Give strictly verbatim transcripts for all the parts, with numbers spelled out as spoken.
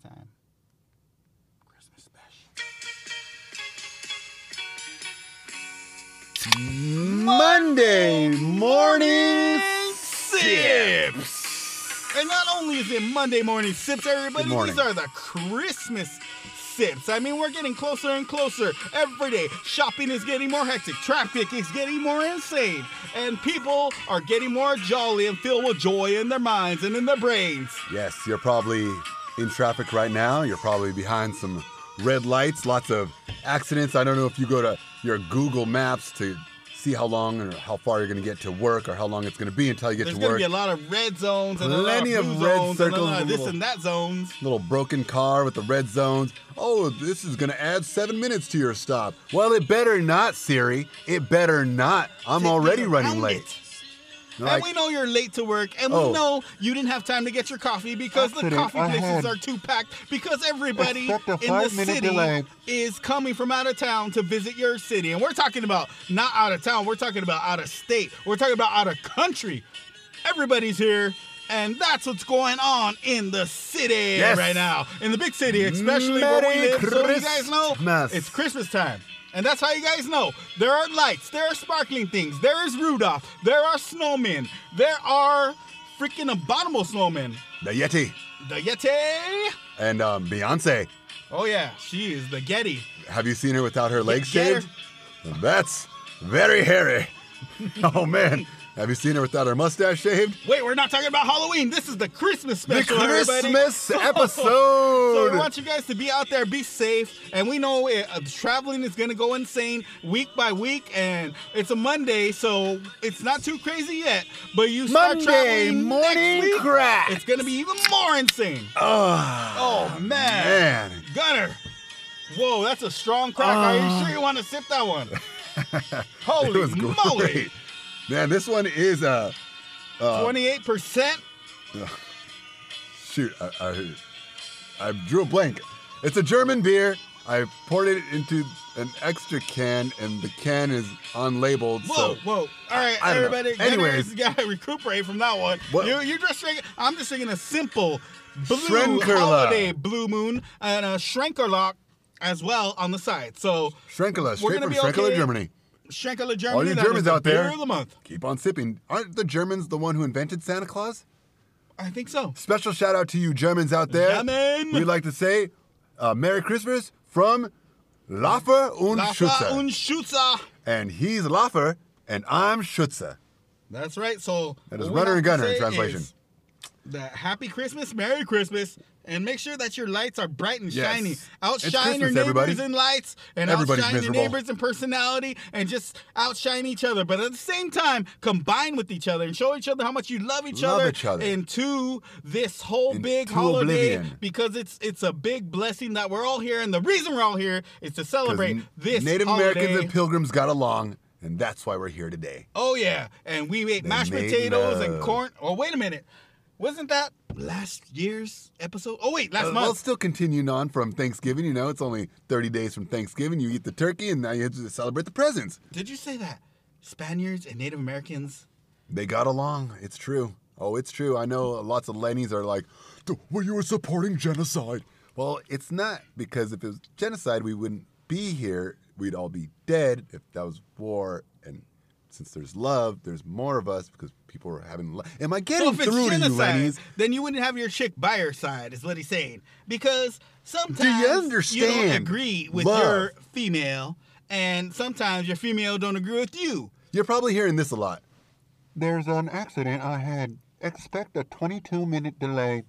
time. Christmas special. Monday morning sips. And not only is it Monday morning sips, everybody, Good morning. these are the Christmas sips. I mean, we're getting closer and closer every day. Shopping is getting more hectic. Traffic is getting more insane. And people are getting more jolly and filled with joy in their minds and in their brains. Yes, you're probably in traffic right now. You're probably behind some red lights, lots of accidents. I don't know if you go to your Google Maps to see how long or how far you're going to get to work or how long it's going to be until you get There's to going to work. be a lot of red zones and Plenty a lot of of blue red zones circles, and a lot of this little- and that zones. Little broken car with the red zones. Oh, this is going to add seven minutes to your stop. Well, it better not, Siri. It better not. I'm Take already me running around late. it. Like, and we know you're late to work, and Oh. we know you didn't have time to get your coffee because the Accident coffee places ahead. are too packed because everybody Expect a in the five-minute city delay. is coming from out of town to visit your city. And we're talking about not out of town, we're talking about out of state, we're talking about out of country. Everybody's here. And that's what's going on in the city Yes. right now. In the big city, especially where we Merry live. So you guys know Christmas. it's Christmas time. And that's how you guys know. There are lights, there are sparkling things, there is Rudolph, there are snowmen, there are freaking abominable snowmen. the Yeti The Yeti. and um, Beyonce. Oh yeah, she is the Getty. Have you seen her without her legs get her. shaved? That's very hairy. Oh, man. Have you seen her without her mustache shaved? Wait, we're not talking about Halloween. This is the Christmas The special, everybody. Christmas So episode. we want you guys to be out there, be safe, and we know it, uh, traveling is going to go insane week by week, and it's a Monday, so it's not too crazy yet. But you start Monday traveling morning next week, crack. it's going to be even more insane. Oh, Oh man, man. Gunner, whoa, that's a strong crack. Are you sure you want to sip that one? Holy It was moly, great. Man, this one is uh, uh twenty-eight percent. shoot, I, I I drew a blank. It's a German beer. I poured it into an extra can, and the can is unlabeled. Whoa, so whoa! All right, I don't know. everybody. Anyways. you gotta recuperate from that one. What- You, you're just drinking. I'm just drinking a simple blue Schrenkerla. holiday blue moon and a Schrenkerlock as well on the side. So Schrenkela, We're straight gonna from be Schrenkela, okay. Germany. Schrenkerla Germany. All you that is Germans the out there, beer of the month. keep on sipping. Aren't the Germans the one who invented Santa Claus? I think so. Special shout out to you Germans out there. German. We'd like to say uh, Merry Christmas from Laffer und Laffer Schutzer. und Schutzer. And he's Laffer, and I'm Schutzer. That's right. So That is what we runner have and to gunner in say translation. is that Happy Christmas, Merry Christmas, and make sure that your lights are bright and Yes. shiny. It's Outshine your Christmas, neighbors everybody. in lights, and Everybody's outshine miserable. your neighbors in personality, and just outshine each other. But at the same time, combine with each other and show each other how much you love each Love other. each other. Into this whole Into big holiday, oblivion. because it's it's a big blessing that we're all here, and the reason we're all here is to 'Cause celebrate this Native holiday. Americans and Pilgrims got along, and that's why we're here today. Oh yeah, and we ate They mashed made potatoes and love. corn. Oh wait a minute, wasn't that last year's episode? Oh wait, last Uh, month. well, still continuing on from Thanksgiving. You know, it's only thirty days from Thanksgiving. You eat the turkey, and now you have to celebrate the presents. Did you say that Spaniards and Native Americans? They got along. It's true. Oh, it's true. I know lots of Lennies are like, well, you were supporting genocide. Well, it's not, because if it was genocide, we wouldn't be here. We'd all be dead if that was war. And since there's love, there's more of us because people are having love. Am I So getting if it's through to you, genocide, Lennies? then you wouldn't have your chick by your side, is what he's saying. Because sometimes Do you don't understand? agree with Love. your female, and sometimes your female don't agree with you. You're probably hearing this a lot. There's an accident ahead. Expect a twenty-two minute delay.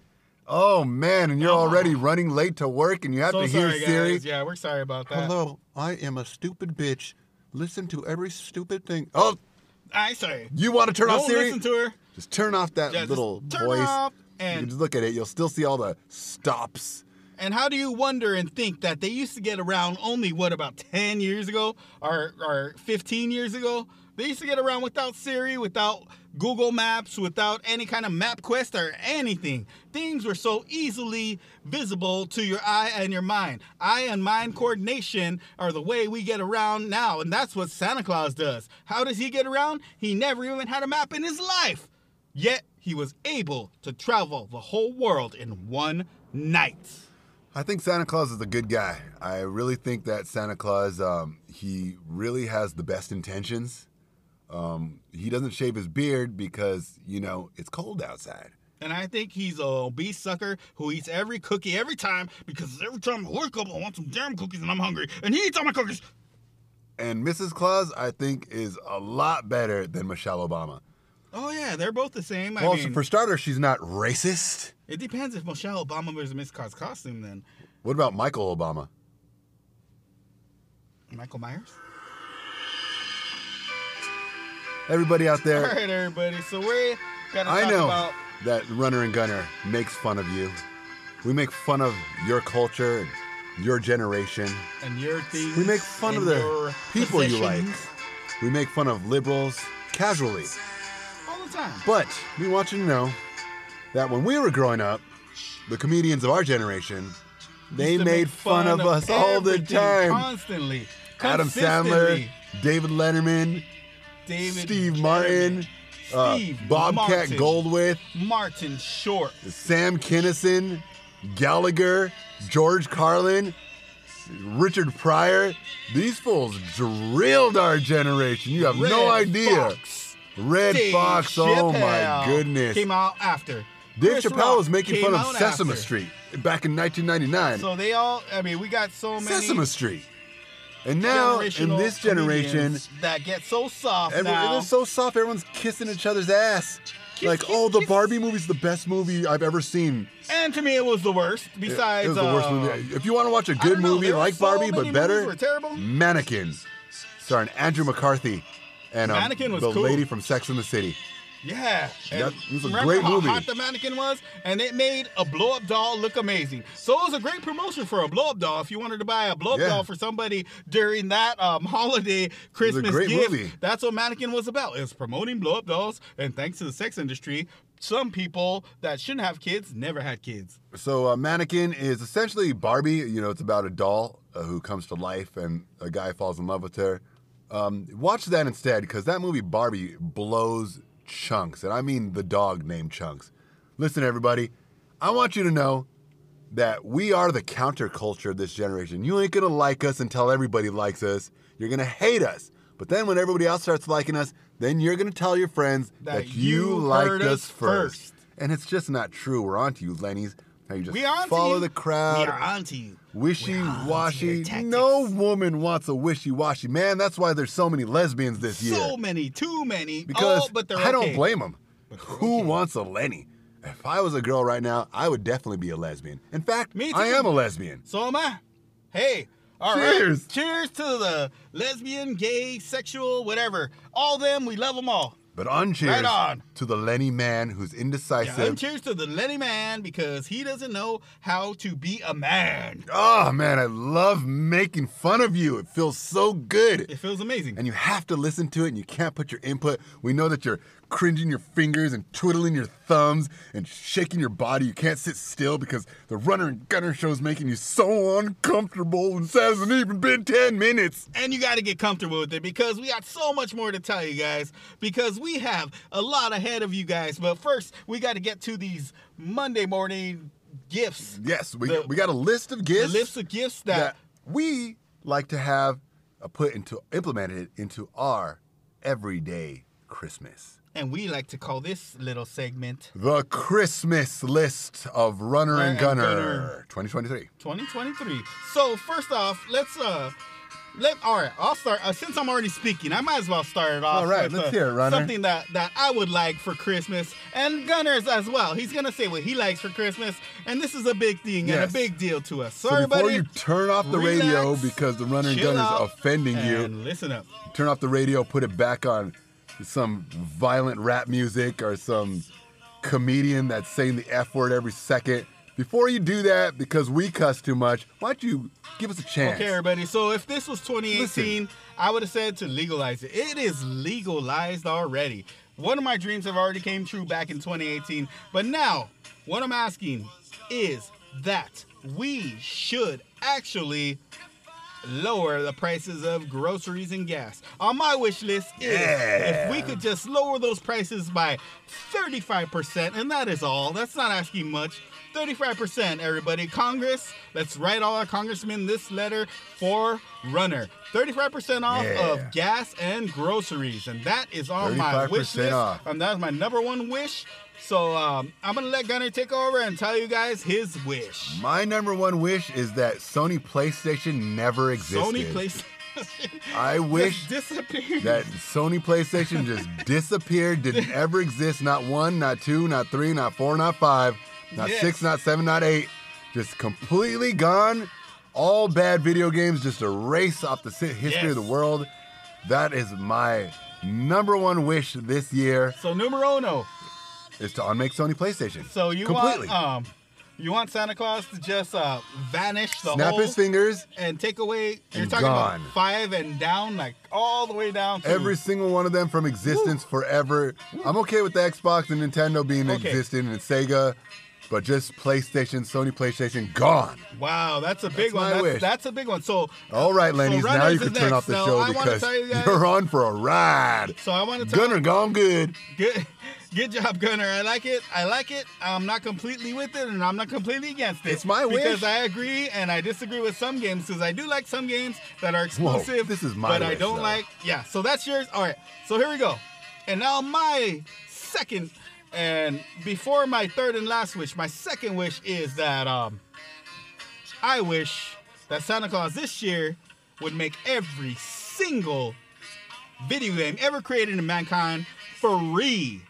Oh, man, and you're already running late to work, and you have So to hear sorry, Siri. guys. Yeah, we're sorry about that. Hello, I am a stupid bitch. Listen to every stupid thing. Oh, I sorry. you want to turn off Don't Siri? listen to her. Just turn off that Yeah, just little turn voice. off You and can just look at it. You'll still see all the stops. And how do you wonder and think that they used to get around only, what, about ten years ago or, or fifteen years ago? They used to get around without Siri, without Google Maps, without any kind of MapQuest or anything. Things were so easily visible to your eye and your mind. Eye and mind coordination are the way we get around now, and that's what Santa Claus does. How does he get around? He never even had a map in his life. Yet, he was able to travel the whole world in one night. I think Santa Claus is a good guy. I really think that Santa Claus, um, he really has the best intentions. Um, he doesn't shave his beard because, you know, it's cold outside. And I think he's a obese sucker who eats every cookie every time because every time I wake up, I want some damn cookies and I'm hungry. And he eats all my cookies. And Missus Claus, I think, is a lot better than Michelle Obama. Oh, yeah, they're both the same. I Well, mean, for starters, she's not racist. it depends if Michelle Obama wears a Miss Claus costume then. What about Michael Obama? Michael Myers? Everybody out All there, right, everybody. So we got to I talk know about... that Runner and Gunner makes fun of you. We make fun of your culture and your generation. And your things. We make fun of and the your people you like. possessions. We make fun of liberals casually. All the time. But we want you to know that when we were growing up, the comedians of our generation, they Used to made make fun, of us all the everything time. Constantly. Adam Sandler, Consistently. David Letterman, David Steve Letterman, Martin, uh, Steve Bobcat Martin, Goldthwait, Martin Short. Sam Kinison, Gallagher, George Carlin, Richard Pryor. These fools drilled our generation. You have no Red idea. Fox. Red Dave Fox, oh my Chappelle goodness. Came out after. Dave Chris Chappelle Rock was making came fun of out Sesame after. Street back in nineteen ninety-nine. So they all, I mean, we got so many Sesame Street. And now, in generational this generation, comedians that get so soft everyone, now. they're so soft, everyone's kissing each other's ass. Kiss, like, kiss, oh, the kiss. Barbie movie's the best movie I've ever seen. And to me, it was the worst. It- Besides, it was the worst uh, movie. If you want to watch a I good don't know, movie there were like so Barbie, many but better, movies were terrible. Mannequin, starring Andrew McCarthy and um, Mannequin was the cool. lady from Sex and the City. Yeah. And That was a remember great how movie. hot the Mannequin was? And it made a blow-up doll look amazing. So it was a great promotion for a blow-up doll. If you wanted to buy a blow-up Yeah. doll for somebody during that um, holiday Christmas great gift, movie. that's what Mannequin was about. It was promoting blow-up dolls. And thanks to the sex industry, some people that shouldn't have kids never had kids. So uh, Mannequin is essentially Barbie. You know, it's about a doll uh, who comes to life and a guy falls in love with her. Um, watch that instead, because that movie Barbie blows chunks, and I mean the dog named Chunks. Listen, everybody, I want you to know that we are the counterculture of this generation. You ain't gonna like us until everybody likes us. You're gonna hate us. But then when everybody else starts liking us, then you're gonna tell your friends that, That you, you liked heard us us first. first. And it's just not true. We're on to you, Lenny's. How you just We on to follow you. the crowd. We are on to you. Wishy-washy. tactics. No woman wants a wishy-washy. Man, that's why there's so many lesbians this year. So many, too many. Because oh, but they're I don't okay. blame them. they're Who okay. wants a Lenny? If I was a girl right now, I would definitely be a lesbian. In fact, Me I too. am a lesbian. So am I. Hey, all right. Cheers. Cheers to the lesbian, gay, sexual, whatever. All them, we love them all. But on cheers Right on. to the Lenny man who's Yeah, indecisive. and cheers to the Lenny man because he doesn't know how to be a man. Oh, man, I love making fun of you. It feels so good. It feels amazing. And you have to listen to it and you can't put your input. We know that you're cringing your fingers and twiddling your thumbs and shaking your body. You can't sit still because the Runner and Gunner show is making you so uncomfortable and it hasn't even been ten minutes. And you got to get comfortable with it because we got so much more to tell you guys because we have a lot ahead of you guys. But first, we got to get to these Monday morning gifts. Yes, we, The- we got a list of The gifts lists of gifts that, that we like to have uh, put into, implemented into our everyday Christmas. and we like to call this little segment The Christmas list of Runner Runner and and Gunner, Gunner. twenty twenty-three. twenty twenty-three. So first off, let's uh let all right, I'll start uh, since I'm already speaking, I might as well start it off All right, with let's uh, hear it, Runner. something that that I would like for Christmas and Gunners as well. He's going to say what he likes for Christmas and this is a big thing and Yes. a big deal to us. So, So before everybody you turn off the relax, radio because the Runner and chill Gunner is out, offending you, and listen up. turn off the radio, put it back on some violent rap music or some comedian that's saying the F word every second. Before you do that, because we cuss too much, why don't you give us a chance? Okay, everybody. So if this was twenty eighteen, Listen. I would have said to legalize it. It is legalized already. One of my dreams have already came true back in twenty eighteen. But now, what I'm asking is that we should actually lower the prices of groceries and gas. On my wish list is Yeah. if we could just lower those prices by thirty-five percent, and that is all. That's not asking much. thirty-five percent, everybody. Congress, let's write all our congressmen this letter for Runner. thirty-five percent off Yeah. of gas and groceries, and that is on my wish thirty-five percent list. off. And that's my number one wish. So um, I'm gonna let Gunner take over and tell you guys his wish. My number one wish is that Sony PlayStation never existed. Sony PlayStation. I wish just disappeared. that Sony PlayStation just disappeared, didn't ever exist. Not one, not two, not three, not four, not five, not Yes. six, not seven, not eight. Just completely gone. All bad video games just erased off the si- history of the Yes. world. That is my number one wish this year, So numero uno. is to unmake Sony PlayStation. So you completely. want um, you want Santa Claus to just uh vanish the Snap whole his fingers. and take away. You're And talking gone. about five and down, like all the way down. To, Every single one of them from existence forever. I'm okay with the Xbox and Nintendo being Okay. existent and Sega, but just PlayStation, Sony PlayStation, gone. Wow, that's a big That's one. my That's, wish. that's a big one. So All right, so Lenny's, now Runners you can is turn next. off the Now, show I wanna because tell you guys- you're on for a ride. So I want to tell Gunner gone good. Good, good job, Gunner. I like it. I like it. I'm not completely with it, and I'm not completely against it. It's my wish. because I agree and I disagree with some games. Because I do like some games that are Whoa, exclusive. this is my but I wish, don't though. like. Yeah. So that's yours. All right. So here we go. And now my second, and before my third and last wish, my second wish is that um, I wish that Santa Claus this year would make every single video game ever created in mankind free.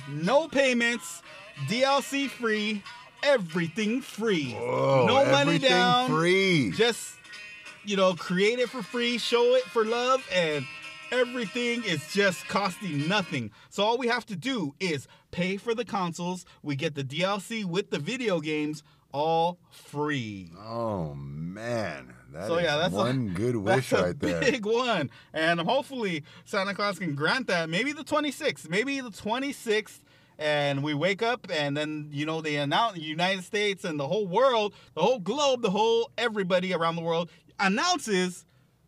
No payments, D L C free, everything free. Whoa, no money everything down. free. Just, you know, create it for free, show it for love, and everything is just costing nothing. So all we have to do is pay for the consoles. We get the D L C with the video games all free. Oh man, that is So yeah, that's one a, good wish that's a right there. big one, and hopefully Santa Claus can grant that. Maybe the twenty-sixth, maybe the twenty-sixth, and we wake up, and then you know they announce the United States and the whole world, the whole globe, the whole everybody around the world announces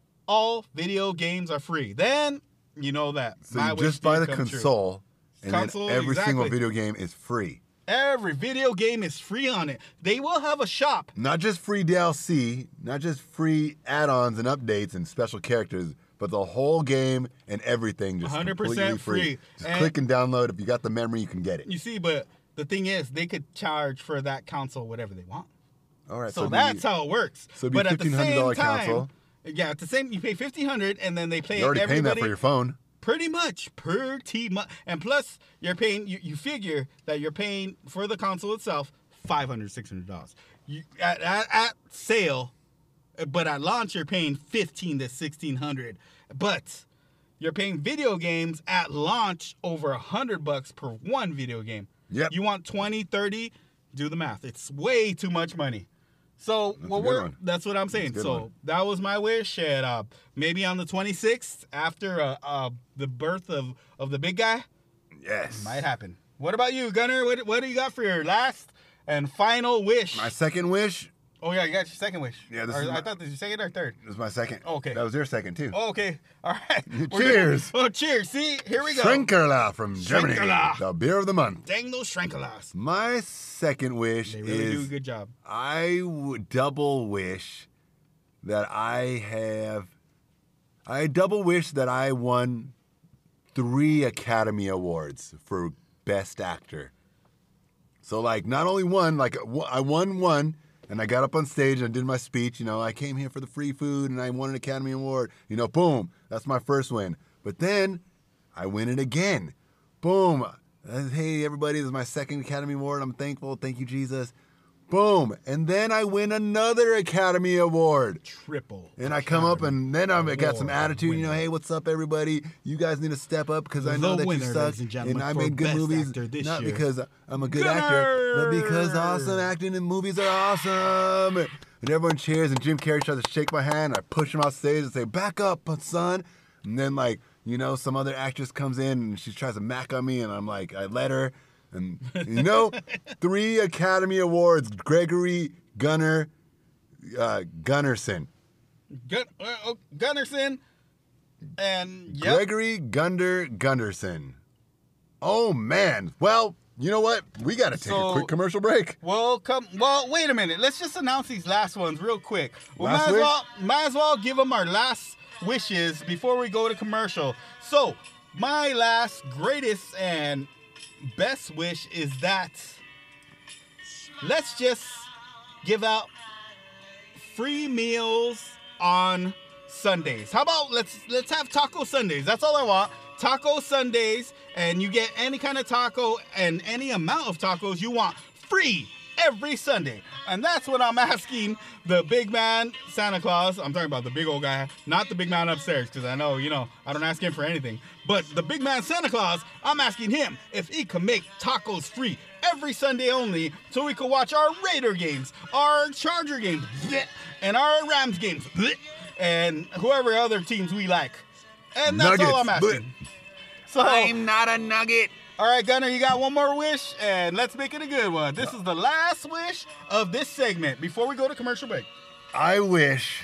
all video games are free. Then you know that So my you wish just buy did the come true. console, and Console, then every single exactly. video game is free. Every video game is free on it. They will have a shop. Not just free D L C, not just free add-ons and updates and special characters, but the whole game and everything just one hundred completely percent free. free. Just And- click and download. If you got the memory, you can get it. You see, but the thing is, they could charge for that console whatever they want. All right, So, it'd that's be, how it works. so it'd be but at the fifteen hundred dollar same time, console. yeah, at the same, you pay fifteen hundred, and then they play You're already paying that everybody for your phone. pretty much, pretty much, and plus you're paying. You, you figure that you're paying for the console itself five hundred, six hundred dollars. You at, at, at sale, but at launch you're paying fifteen to sixteen hundred. But you're paying video games at launch over a hundred bucks per one video game. Yep. You want twenty, thirty? Do the math. It's way too much money. So That's a what good we're one. that's what I'm saying. That's a good So one. that was my wish, and uh, maybe on the twenty-sixth, after uh, uh, the birth of, of the big guy, Yes. might happen. What about you, Gunner? What what do you got for your last and final wish? My second wish Oh yeah, you got your second wish. Yeah, this Or, is I my- thought this was your second or third. was my second. Okay. That was your second too. Oh, okay, all right. We're Cheers. gonna- oh, cheers. See, here we go. Schrenkerla from Germany. Schrenkerla. The beer of the month. Dang those Schrenkelas. My second wish They really do a is good job. I would double wish that I have. I double wish that I won three Academy Awards for Best Actor. So, like, not only one, like, I won one, and I got up on stage and I did my speech. You know, I came here for the free food and I won an Academy Award. You know, boom, that's my first win. But then I win it again. Boom. Uh, Hey, everybody, this is my second Academy Award. I'm thankful. Thank you, Jesus. Boom. And then I win another Academy Award. Triple. And I come up and then I'm, I got some Award attitude, you know, winner. hey, what's up, everybody? You guys need to step up because I The know that winner, you suck. ladies and gentlemen, I for made good Best movies, Actor this not year. because I'm a good Gunner! actor, but because awesome acting and movies are awesome. And everyone cheers, and Jim Carrey tries to shake my hand. I push him off stage and say, back up, son. And then, like, you know, some other actress comes in and she tries to mac on me, and I'm like, I let her. And, you know, three Academy Awards, Gregory Gunner uh, Gunnarsson. Gun- uh, Gunnarsson. And yep. Gregory Gunder Gunderson. Oh, man. Well, you know what? We got to take So- a quick commercial break. Well, come. Well, wait a minute. Let's just announce these last ones real quick. We Last might as wish? well might as well give them our last wishes before we go to commercial. So, my last, greatest, and best wish is that let's just give out free meals on Sundays. How about let's let's have Taco Sundays? That's all I want. Taco Sundays, and you get any kind of taco and any amount of tacos you want free every Sunday. And that's what I'm asking the big man Santa Claus. I'm talking about the big old guy, not the big man upstairs, because I know, you know, I don't ask him for anything. But the big man Santa Claus, I'm asking him if he can make tacos free every Sunday only, so we can watch our Raider games, our Charger games, and our Rams games, and whoever other teams we like. And that's Nuggets. all I'm asking. So, not a nugget. all right, Gunner, you got one more wish, and let's make it a good one. This is the last wish of this segment before we go to commercial break. I wish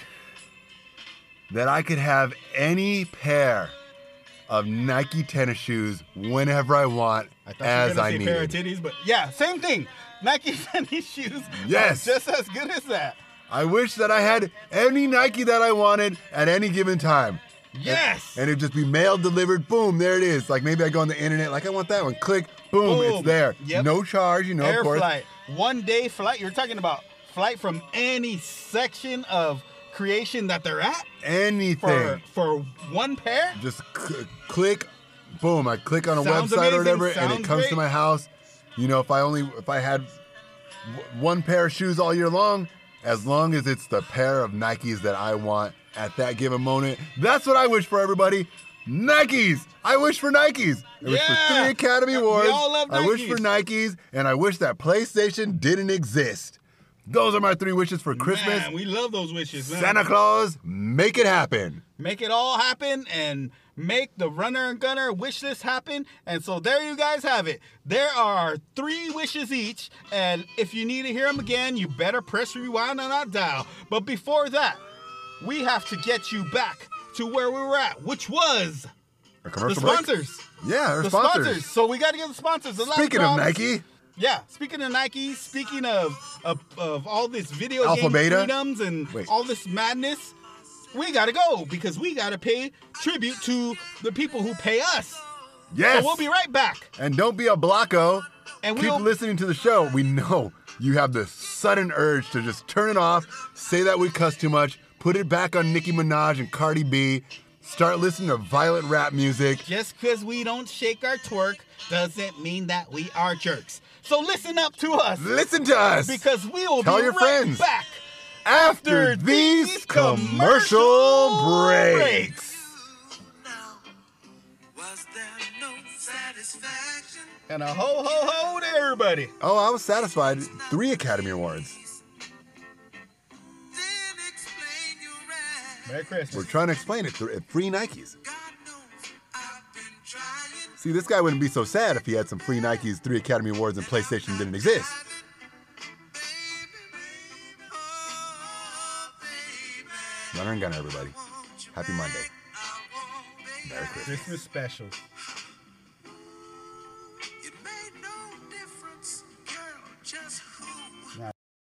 that I could have any pair of Nike tennis shoes whenever I want, I thought as you were I gonna say need. pair of titties, but yeah, same thing. Nike tennis shoes Yes. are just as good as that. I wish that I had any Nike that I wanted at any given time. Yes. And it'd just be mail delivered. Boom, there it is. Like maybe I go on the internet, like I want that one. Click, boom, Boom. it's there. Yep. No charge, you know, Air of course. flight, one day flight. You're talking about flight from any section of creation that they're at Anything. for for one pair. Just cl- click, boom. I click on a Sounds website or amazing, whatever, and it sounds comes to great. my house. You know, if I only if I had w- one pair of shoes all year long, as long as it's the pair of Nikes that I want at that given moment, that's what I wish for everybody. Nikes. I wish for Nikes. I wish for Yeah. three Academy We Awards. all love I wish for Nikes. Nikes, and I wish that PlayStation didn't exist. Those are my three wishes for Christmas. Man, we love those wishes, man. Santa Claus, make it happen. Make it all happen and make the Runner and Gunner wish list happen. And so there you guys have it. There are three wishes each. And if you need to hear them again, you better press rewind on that dial. But before that, we have to get you back to where we were at, which was A the commercial break? sponsors. Yeah, our The sponsors. sponsors. So we got to get the sponsors. The last Speaking of round- Nike, Yeah, speaking of Nike, speaking of of, of all this video Alpha game Beta? freedoms and Wait. all this madness, we gotta go because we gotta pay tribute to the people who pay us. yes. So we'll be right back. And don't be a blocko. And Keep we'll listening to the show. We know you have the sudden urge to just turn it off, say that we cuss too much, put it back on Nicki Minaj and Cardi B, start listening to violent rap music. just because we don't shake our twerk doesn't mean that we are jerks. So listen up to us Listen to us because we will Tell be your right friends. back after these commercial breaks. Was there no satisfaction? and a ho ho ho to everybody. Oh, I was satisfied. Three Academy Awards. Then explain your act. Merry Christmas. We're trying to explain it through free Nikes. God knows I've been trying. See, this guy wouldn't be so sad if he had some free Nikes, three Academy Awards, and PlayStation didn't exist. Runner and Gunner, everybody. Happy Monday. Merry Christmas. Christmas specials. It made no difference, girl, just who.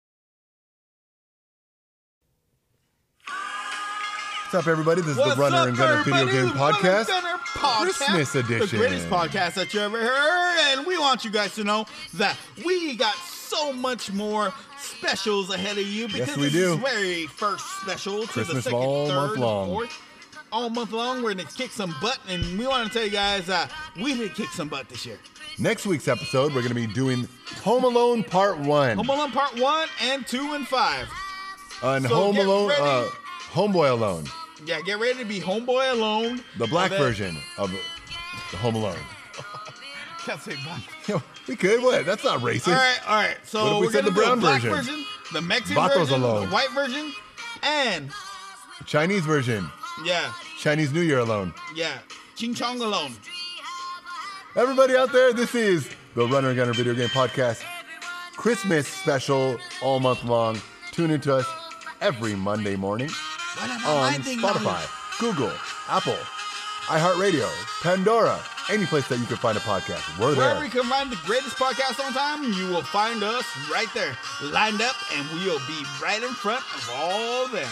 What's up, everybody? This is What's the Runner up, and Gunner everybody? Video Game Runner and Podcast. Gunner Podcast, Christmas edition. The greatest podcast that you ever heard. And we want you guys to know that we got so much more specials ahead of you because Yes, we this do. is very first special to the Christmas second, all third, month long. fourth. All month long, we're going to kick some butt. And we want to tell you guys uh, we did kick some butt this year. Next week's episode, we're going to be doing Home Alone Part one. Home Alone Part one and two and five. On So Home get Alone, ready. uh, Homeboy Alone. Yeah, get ready to be Homeboy Alone. The black And then- version of the Home Alone. Can't say black. Yo, we could? What? That's not racist. All right, all right. So What if we we're said gonna the do brown a black version? version, the Mexican Vatos version, alone. the white version, and Chinese version. yeah, Chinese New Year Alone. yeah, Ching Chong Alone. Everybody out there, this is the Runner and Gunner Video Game Podcast. Christmas special all month long. Tune into us every Monday morning. Why not on my thing, Spotify, Lalo? Google, Apple, iHeartRadio, Pandora, any place that you can find a podcast. We're Wherever there. you can find the greatest podcast on time, you will find us right there, lined up, and we'll be right in front of all of them.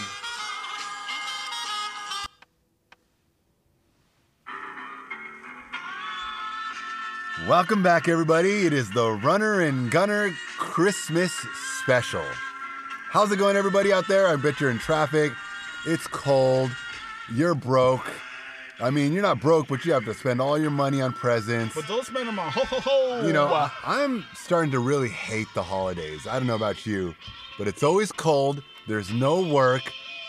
Welcome back, everybody. It is the Runner and Gunner Christmas Special. How's it going, everybody out there? I bet you're in traffic. It's cold. You're broke. I mean, you're not broke, but you have to spend all your money on presents. But don't spend them on ho ho ho. You know, I'm starting to really hate the holidays. I don't know about you, but it's always cold. There's no work.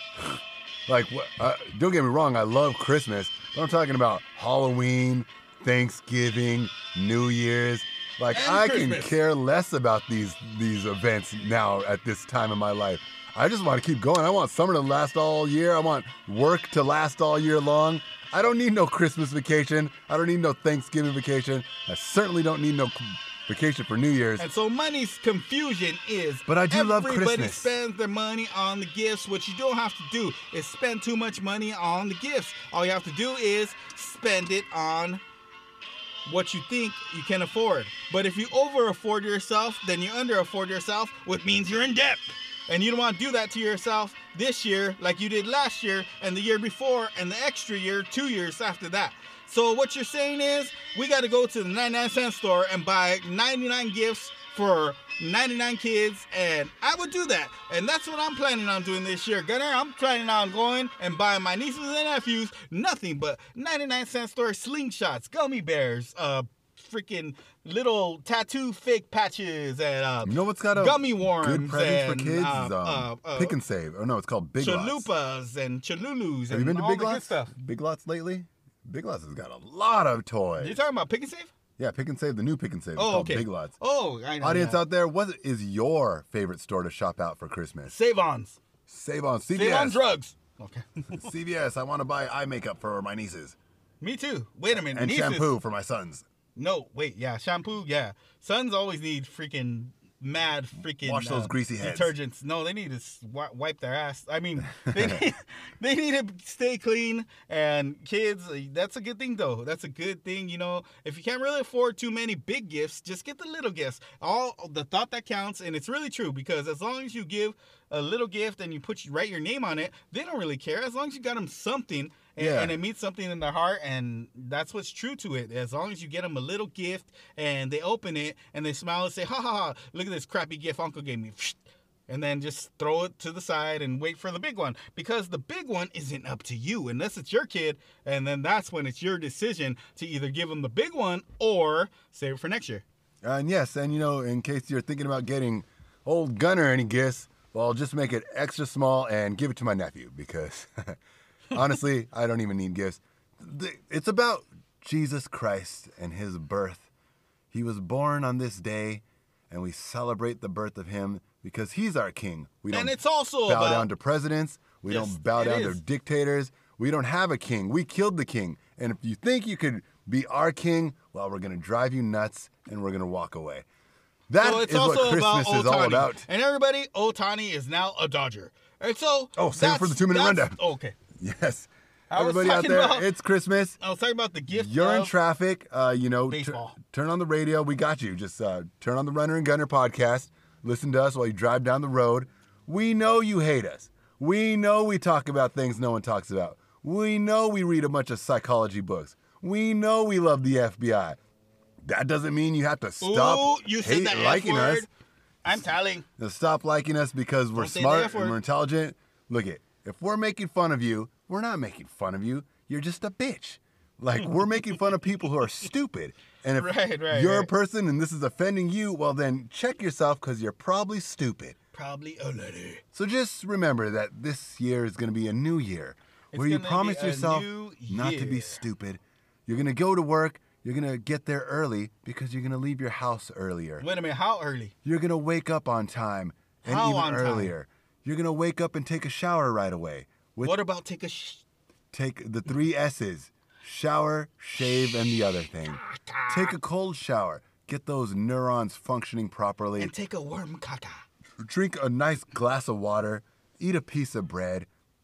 Like, uh, don't get me wrong, I love Christmas, but I'm talking about Halloween, Thanksgiving, New Year's. Like, And I Christmas. can care less about these these events now at this time in my life. I just want to keep going. I want summer to last all year. I want work to last all year long. I don't need no Christmas vacation. I don't need no Thanksgiving vacation. I certainly don't need no vacation for New Year's. And so money's confusion is, But I do love everybody Christmas. spends their money on the gifts. What you don't have to do is spend too much money on the gifts. All you have to do is spend it on what you think you can afford. But if you over afford yourself, then you under afford yourself, which means you're in debt. And you don't want to do that to yourself this year like you did last year and the year before and the extra year two years after that. So what you're saying is we got to go to the ninety-nine cent store and buy ninety-nine gifts for ninety-nine kids, and I would do that. And that's what I'm planning on doing this year, Gunner. I'm planning on going and buying my nieces and nephews nothing but ninety-nine cent store slingshots, gummy bears, uh, freaking little tattoo fake patches, and uh, You know what's got a gummy worms good presents and for kids? uh, is, um, uh, uh, Pick and Save. Oh, no, it's called Big Lots. chalupas and chalulus Have and you been to all Big the good Lots? stuff. Big Lots lately? Big Lots has got a lot of toys. You talking about Pick and Save? Yeah, Pick and Save, the new Pick and Save. It's Oh, called okay. Big Lots. Oh, I know. Audience yeah. out there, what is your favorite store to shop out for Christmas? Save-ons. Save on C V S. Save on drugs. Okay. C V S, I want to buy eye makeup for my nieces. Me too. Wait a minute. And nieces. shampoo for my sons. No, wait. Yeah, shampoo. Yeah. Sons always need freaking mad freaking Wash those uh, greasy heads. detergents. No, they need to s- wi- wipe their ass. I mean, they need, they need to stay clean. And kids, uh, that's a good thing though. That's a good thing. You know, if you can't really afford too many big gifts, just get the little gifts. All the thought that counts, and it's really true because as long as you give a little gift and you put write your name on it, they don't really care as long as you got them something. And, Yeah. and it means something in their heart, and that's what's true to it. As long as you get them a little gift and they open it and they smile and say, ha ha ha, look at this crappy gift Uncle gave me. And then just throw it to the side and wait for the big one. Because the big one isn't up to you unless it's your kid. And then that's when it's your decision to either give them the big one or save it for next year. And yes, and you know, in case you're thinking about getting old Gunner any gifts, well, just make it extra small and give it to my nephew because honestly, I don't even need gifts. The- It's about Jesus Christ and his birth. He was born on this day, and we celebrate the birth of him because he's our king. We don't And it's also bow about... down to presidents. We Yes, don't bow it down is. to dictators. We don't have a king. We killed the king. And if you think you could be our king, well, we're going to drive you nuts and we're going to walk away. That So it's is what also Christmas about is all Ohtani. about. And everybody, Otani is now a Dodger. And so... Oh, save it for that's- the two-minute that's- rundown. Okay. Yes. I was Everybody out talking there, about- it's Christmas. I was talking about the gift You're in of- traffic. Uh, you know, tu- Baseball. turn on the radio. We got you. Just uh, turn on the Runner and Gunner podcast. Listen to us while you drive down the road. We know you hate us. We know we talk about things no one talks about. We know we read a bunch of psychology books. We know we love the F B I. That doesn't mean you have to stop Ooh, you said hate the F liking word. us. I'm telling. Now stop liking us because we're Don't say the smart F and word. we're intelligent. Look it, if we're making fun of you, we're not making fun of you. You're just a bitch. Like we're making fun of people who are stupid. And if Right, right, you're a right. person and this is offending you, well then check yourself because you're probably stupid. Probably a lady. So just remember that this year is going to be a new year It's where you gonna promise be a yourself new not to be year. stupid. You're going to go to work. You're going to get there early because you're going to leave your house earlier. Wait a minute, how early? You're going to wake up on time and How even on time? earlier. You're going to wake up and take a shower right away. With What about take a sh- take the three S's. Shower, shave, and the other thing. Take a cold shower. Get those neurons functioning properly. and take a worm caca? Drink a nice glass of water. Eat a piece of bread.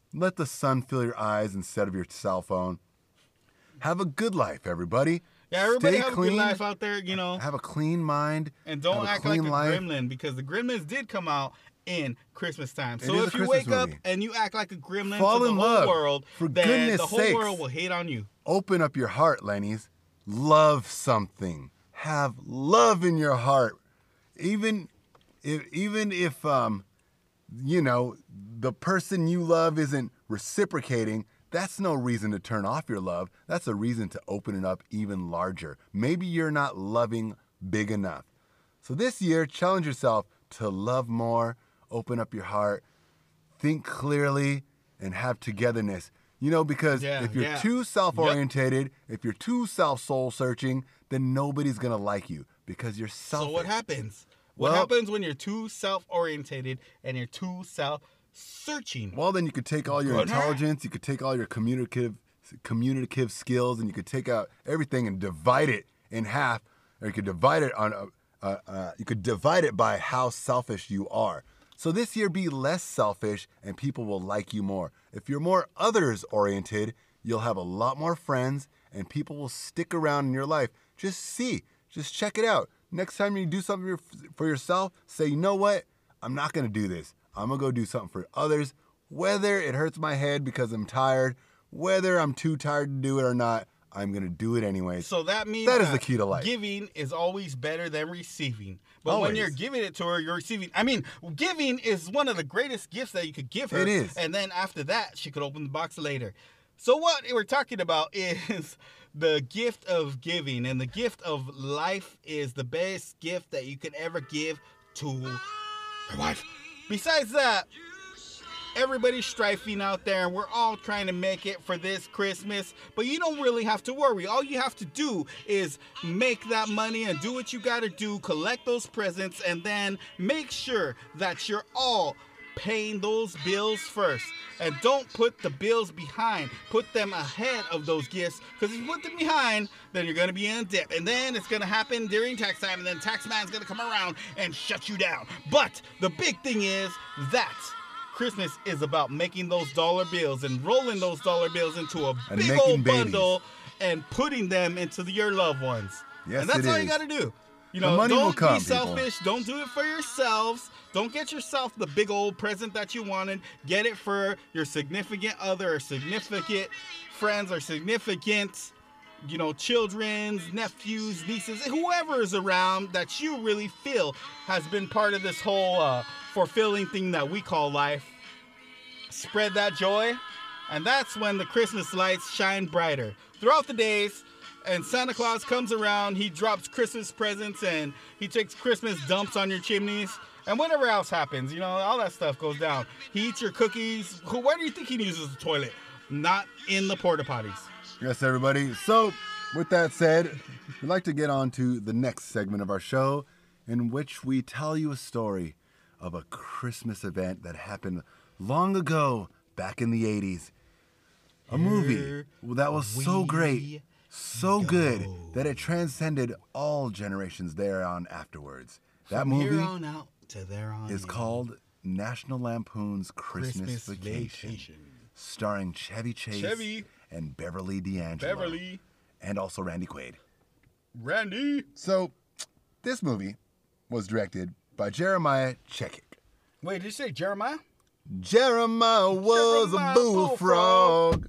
Let the sun fill your eyes instead of your cell phone. Have a good life, everybody. Yeah, everybody Stay have clean. a good life out there, you know. Have a clean mind. And don't have a act like a clean life. gremlin, because the Gremlins did come out in Christmas time. It So is a if you Christmas wake up movie. and you act like a gremlin Fall to the in whole love. world, For then goodness the whole sakes. world will hate on you. Open up your heart, Lenny's. Love something. Have love in your heart. Even if, even if um, you know, the person you love isn't reciprocating, that's no reason to turn off your love. That's a reason to open it up even larger. Maybe you're not loving big enough. So this year, challenge yourself to love more, open up your heart, think clearly, and have togetherness. You know, because Yeah, if you're yeah. too self-orientated, if you're too self-soul searching, then nobody's going to like you because you're selfish. So what happens? What Well- happens when you're too self-orientated and you're too self-searching? Well, then you could take all your Good. intelligence, you could take all your communicative communicative skills, and you could take out everything and divide it in half, or you could divide it on, uh, uh, uh, you could divide it by how selfish you are. So this year, be less selfish, and people will like you more. If you're more others-oriented, you'll have a lot more friends, and people will stick around in your life. Just see, just check it out. Next time you do something for yourself, say, you know what? I'm not going to do this. I'm going to go do something for others, whether it hurts my head because I'm tired, whether I'm too tired to do it or not, I'm going to do it anyways. So that means That is the key to life. Giving is always better than receiving. But when Always. you're giving it to her, you're receiving. I mean, giving is one of the greatest gifts that you could give her. It is. And then after that, she could open the box later. So what we're talking about is the gift of giving. And the gift of life is the best gift that you can ever give to your wife. Besides that, everybody's striving out there, and we're all trying to make it for this Christmas, but you don't really have to worry. All you have to do is make that money and do what you got to do, collect those presents, and then make sure that you're all paying those bills first. And don't put the bills behind. Put them ahead of those gifts, because if you put them behind, then you're going to be in debt. And then it's going to happen during tax time, and then tax man's going to come around and shut you down. But the big thing is that Christmas is about making those dollar bills and rolling those dollar bills into a And big making old babies. bundle and putting them into the, your loved ones. Yes, and that's it all is. you got to do. You The know, money don't will come, be people. selfish. Don't do it for yourselves. Don't get yourself the big old present that you wanted. Get it for your significant other or significant friends or significant, you know, children's, nephews, nieces, whoever is around that you really feel has been part of this whole uh, fulfilling thing that we call life. Spread that joy, and that's when the Christmas lights shine brighter throughout the days. And Santa Claus comes around, he drops Christmas presents, and he takes Christmas dumps on your chimneys, and whatever else happens, you know, all that stuff goes down. He eats your cookies. Who? Where do you think he uses the toilet? Not in the porta potties. Yes, everybody. So, with that said, we'd like to get on to the next segment of our show, in which we tell you a story of a Christmas event that happened long ago, back in the eighties. A movie Here that was so we great, so good, go. that it transcended all generations thereon afterwards. That From movie here on out to there on is in. called National Lampoon's Christmas, Christmas Vacation, Vacation. starring Chevy Chase Chevy. and Beverly D'Angelo. Beverly, And also Randy Quaid. Randy. So, this movie was directed by Jeremiah Chechik. Wait, did you say Jeremiah? Jeremiah was Jeremiah a bullfrog.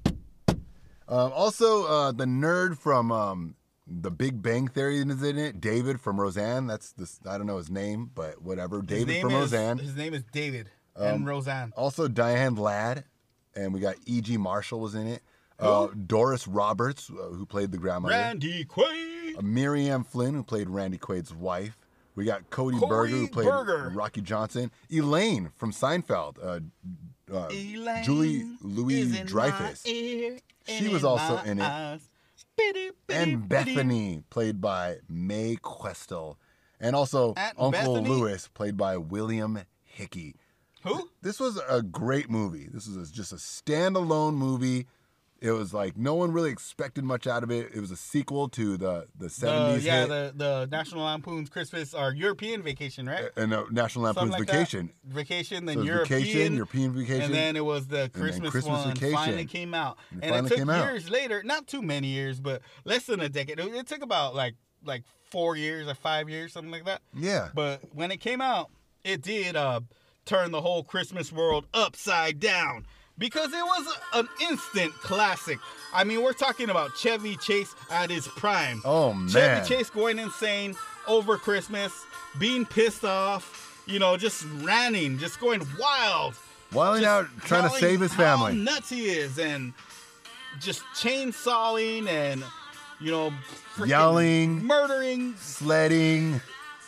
Um, also, uh, the nerd from um, The Big Bang Theory is in it. David from Roseanne. That's this. I don't know his name, but whatever. His David name from is, Roseanne. His name is David and Um, Roseanne. Also, Diane Ladd, and we got E G. Marshall was in it. Uh, Doris Roberts, uh, who played the grandmother. Randy Quaid. Uh, Miriam Flynn, who played Randy Quaid's wife. We got Cody, Cody Berger, who played Berger. Rocky Johnson. Elaine from Seinfeld. Uh, uh, Elaine Julie Louis is in Dreyfus. my ear She and was in also my in it. eyes. Bitty, bitty, And bitty. Bethany, played by Mae Questel. And also Aunt Uncle Bethany? Lewis, played by William Hickey. Who? This was a great movie. This was just a standalone movie. It was like no one really expected much out of it. It was a sequel to the the The, seventies yeah, hit the the National Lampoon's Christmas or European Vacation, right? and uh, National Lampoon's Something like Vacation. That. Vacation, then So it was European, Vacation, European Vacation, and then it was the then Christmas, Christmas one Vacation. finally came out, And it and it finally took came out. years later, not too many years, but less than a decade. It, it took about like like four years or five years, something like that. Yeah. But when it came out, it did uh, turn the whole Christmas world upside down. Because it was an instant classic. I mean, we're talking about Chevy Chase at his prime. Oh, man. Chevy Chase going insane over Christmas, being pissed off, you know, just ranting, just going wild. Wilding out, Just trying to telling save his How family. nuts he is, and just chainsawing and, you know, freaking Yelling. murdering. Sledding,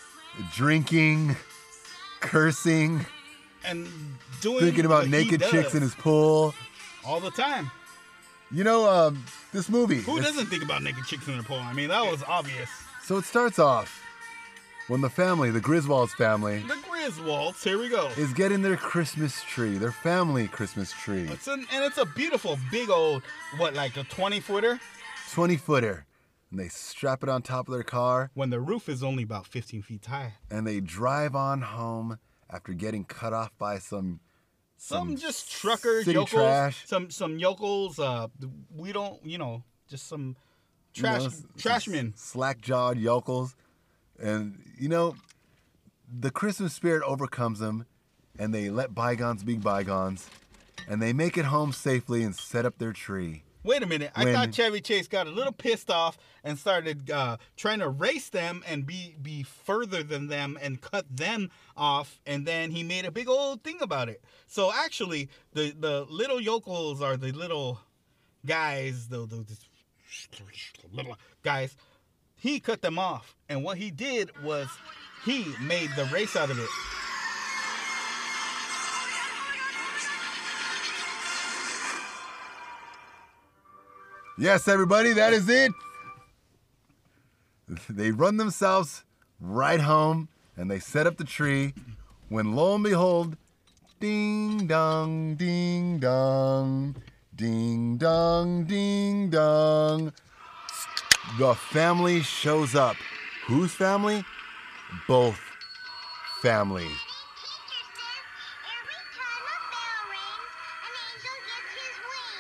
drinking, cursing, And doing thinking about what he naked chicks does in his pool. all the time. You know, um, this movie. Who it's- doesn't think about naked chicks in their pool? I mean, that was obvious. So it starts off when the family, the Griswolds family, The Griswolds, here we go. is getting their Christmas tree, their family Christmas tree, It's an, and it's a beautiful, big old, what, like a twenty footer? twenty footer, and they strap it on top of their car, When the roof is only about fifteen feet high. and they drive on home after getting cut off by some Some, just truckers, city yokels, trash. some some yokels. Uh, we don't, you know, just some trash you know, s- trashmen. slack-jawed yokels, and you know, the Christmas spirit overcomes them, and they let bygones be bygones, and they make it home safely and set up their tree. Wait a minute. I When- thought Chevy Chase got a little pissed off and started uh, trying to race them and be be further than them and cut them off. And then he made a big old thing about it. So actually, the, the little yokels are the little guys, the, the, the little guys. He cut them off. And what he did was he made the race out of it. Yes, everybody, that is it. They run themselves right home and they set up the tree when lo and behold, ding dong, ding dong, ding dong, ding dong. The family shows up. Whose family? Both families. Every time a bell rings, an angel gets his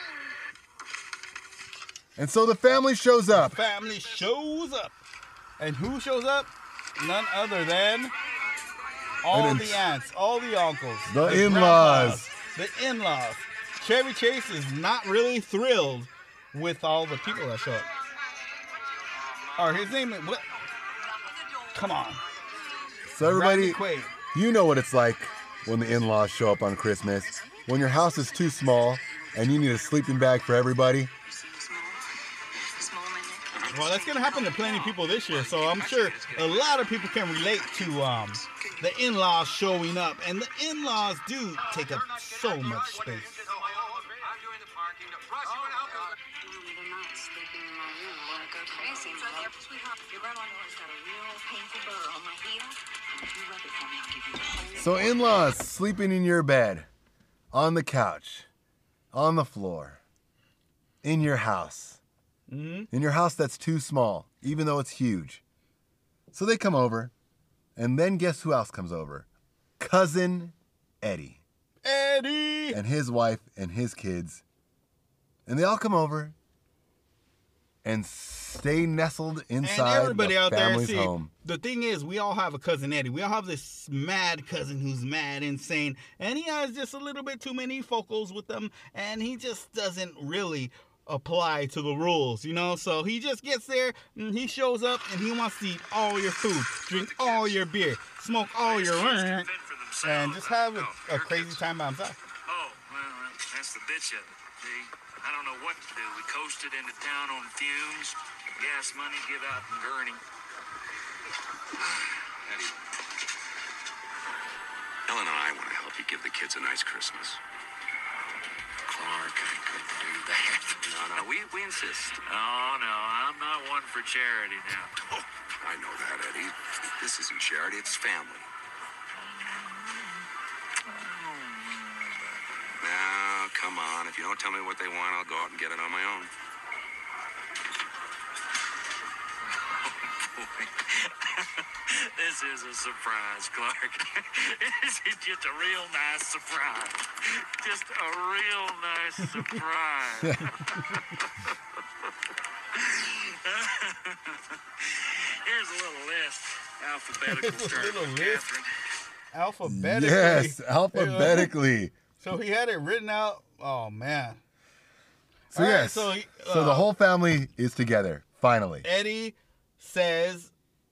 wings. And so the family shows up. Family shows up. And who shows up? None other than all And the it's- aunts, all the uncles, The in-laws. grandpas, the in-laws. Chevy Chase is not really thrilled with all the people that show up. Or his name is what? Come on, So everybody, Randy Quaid. you know what it's like when the in-laws show up on Christmas. When your house is too small and you need a sleeping bag for everybody. Well, that's gonna happen to plenty of people this year, so I'm sure a lot of people can relate to um, the in-laws showing up, and the in-laws do take up so much space. So in-laws sleeping in your bed, on the couch, on the floor, in your house. Mm-hmm. In your house that's too small, even though it's huge. So they come over, and then guess who else comes over? Cousin Eddie Eddie. and his wife and his kids. And they all come over and stay nestled inside And everybody the out there, family's see, home. the thing is, we all have a cousin Eddie. We all have this mad cousin who's mad, insane, and he has just a little bit too many focals with him, and he just doesn't really apply to the rules, you know? So he just gets there, and he shows up, and he wants to eat all your food, drink all your beer, smoke all your and just have a, a crazy time by himself. Oh, well, that's the bitch of it. See, I don't know what to do. We coasted into town on fumes, gas money, give out in Gurney. Eddie, Ellen and I want to help you give the kids a nice Christmas. Clark, I couldn't do that. No, no, we, we insist. Oh, no, I'm not one for charity now. Oh, I know that, Eddie. This isn't charity, it's family. Now, come on. If you don't tell me what they want, I'll go out and get it on my own. This is a surprise, Clark. This is just a real nice surprise. Just a real nice surprise. Here's a little list. Alphabetical starting little with list. Catherine. Alphabetically. Yes, alphabetically. So he had it written out. Oh man. So All right, yes, so, so, uh, the whole family is together finally. Eddie says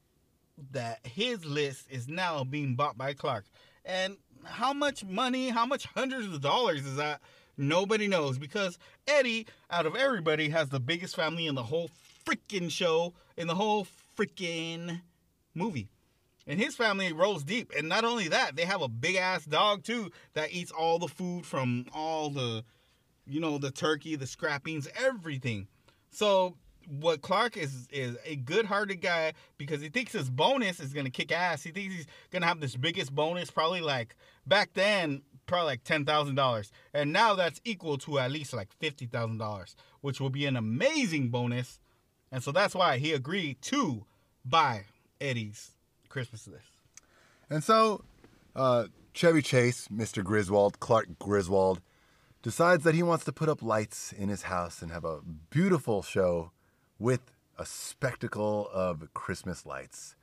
that his list is now being bought by Clark. And how much money, how much hundreds of dollars is that? Nobody knows, because Eddie, out of everybody, has the biggest family in the whole freaking show, in the whole freaking movie. And his family rolls deep. And not only that, they have a big ass dog too that eats all the food from all the, you know, the turkey, the scrappings, everything. So what Clark is is a good-hearted guy, because he thinks his bonus is gonna kick ass. He thinks he's gonna have this biggest bonus, probably like back then, probably like ten thousand dollars, and now that's equal to at least like fifty thousand dollars, which will be an amazing bonus. And so that's why he agreed to buy Eddie's Christmas list. And so, uh, Chevy Chase, Mister Griswold, Clark Griswold, decides that he wants to put up lights in his house and have a beautiful show with a spectacle of Christmas lights.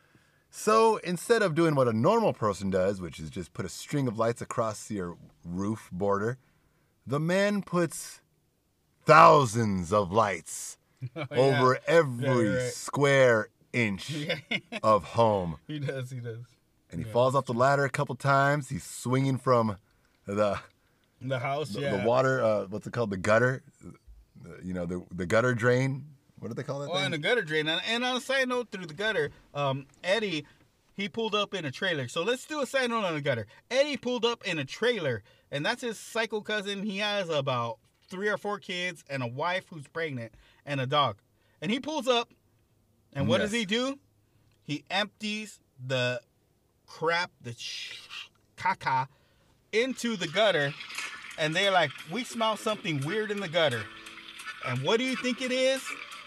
So instead of doing what a normal person does, which is just put a string of lights across your roof border, the man puts thousands of lights Oh, yeah. over every Yeah, right. square inch of home. He does, he does. And he Yeah, falls off the ladder a couple times. He's swinging from the The house, the, yeah. the water, uh, what's it called? The gutter, The- you know, the the gutter drain. What do they call that Oh, thing? and the gutter drain. And, and on a side note, through the gutter, um, Eddie, he pulled up in a trailer. So let's do a side note on the gutter. Eddie pulled up in a trailer, and that's his psycho cousin. He has about three or four kids and a wife who's pregnant and a dog. And he pulls up, and what Yes. does he do? He empties the crap, the sh- caca, into the gutter, and they're like, we smell something weird in the gutter. And what do you think it is?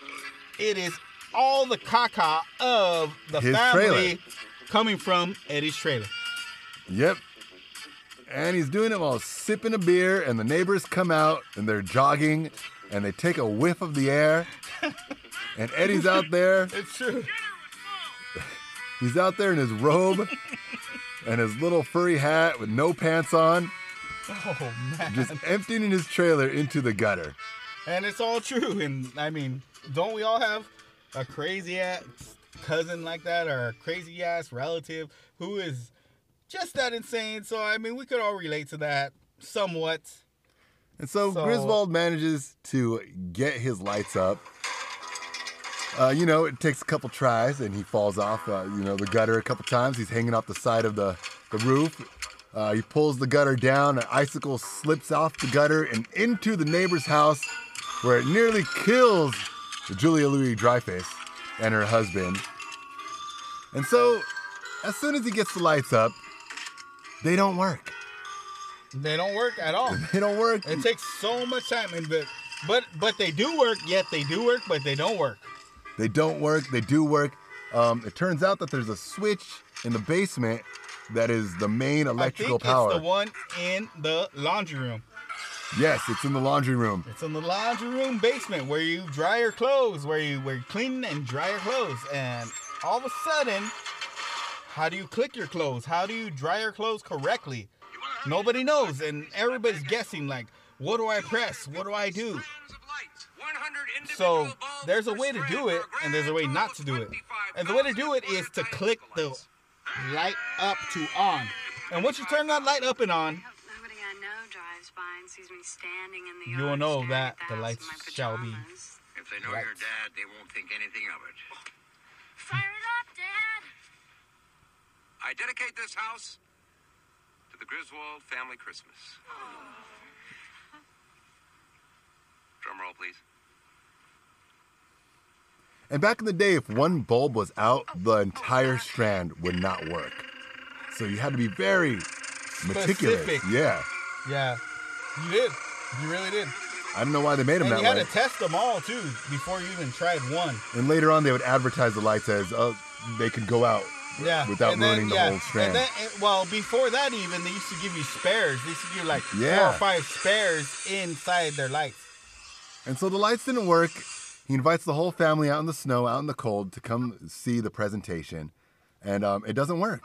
It is all the caca of the His family trailer. coming from Eddie's trailer. Yep. And he's doing it while sipping a beer, and the neighbors come out and they're jogging, and they take a whiff of the air. And Eddie's out there. It's true. He's out there in his robe and his little furry hat with no pants on, Oh, man. just emptying his trailer into the gutter. And it's all true. And I mean, don't we all have a crazy ass cousin like that, or a crazy ass relative who is just that insane? So, I mean, we could all relate to that somewhat. And so, So- Griswold manages to get his lights up. Uh, you know, it takes a couple tries, and he falls off, uh, you know, the gutter a couple times. He's hanging off the side of the, the roof. Uh, he pulls the gutter down. An icicle slips off the gutter and into the neighbor's house, where it nearly kills Julia Louis-Dreyfus and her husband. And so, as soon as he gets the lights up, they don't work. They don't work at all. They don't work. It takes so much time, and but but but they do work. Yet they do work, but they don't work. They don't work. They do work. Um, it turns out that there's a switch in the basement that is the main electrical I think power. it's the one in the laundry room. Yes, it's in the laundry room. It's in the laundry room basement where you dry your clothes, where you where you clean and dry your clothes, and all of a sudden, how do you click your clothes? How do you dry your clothes correctly? Nobody knows, and everybody's guessing like, what do I press? What do I do? So there's a way to do it, and there's a way not to do it. And the way to do it is to click the light up to on. And once you turn that light up and on, Nobody I know drives by and sees me standing in the You yard will know staring that at the house lights in my shall be. pajamas. If they know Right. your dad, they won't think anything of it. Fire it up, Dad. I dedicate this house to the Griswold family Christmas. Drum roll, please. And back in the day, if one bulb was out, the entire strand would not work. So you had to be very meticulous. Specific. Yeah. yeah, you did. He really did. I don't know why they made them And that you had way. to test them all too before you even tried one. And later on, they would advertise the lights as oh, they could go out Yeah. without and then, ruining the yeah. whole strand. And then, and- well, before that even, they used to give you spares. They used to give you like four Yeah. or five spares inside their lights. And so the lights didn't work. He invites the whole family out in the snow, out in the cold, to come see the presentation. And um, it doesn't work.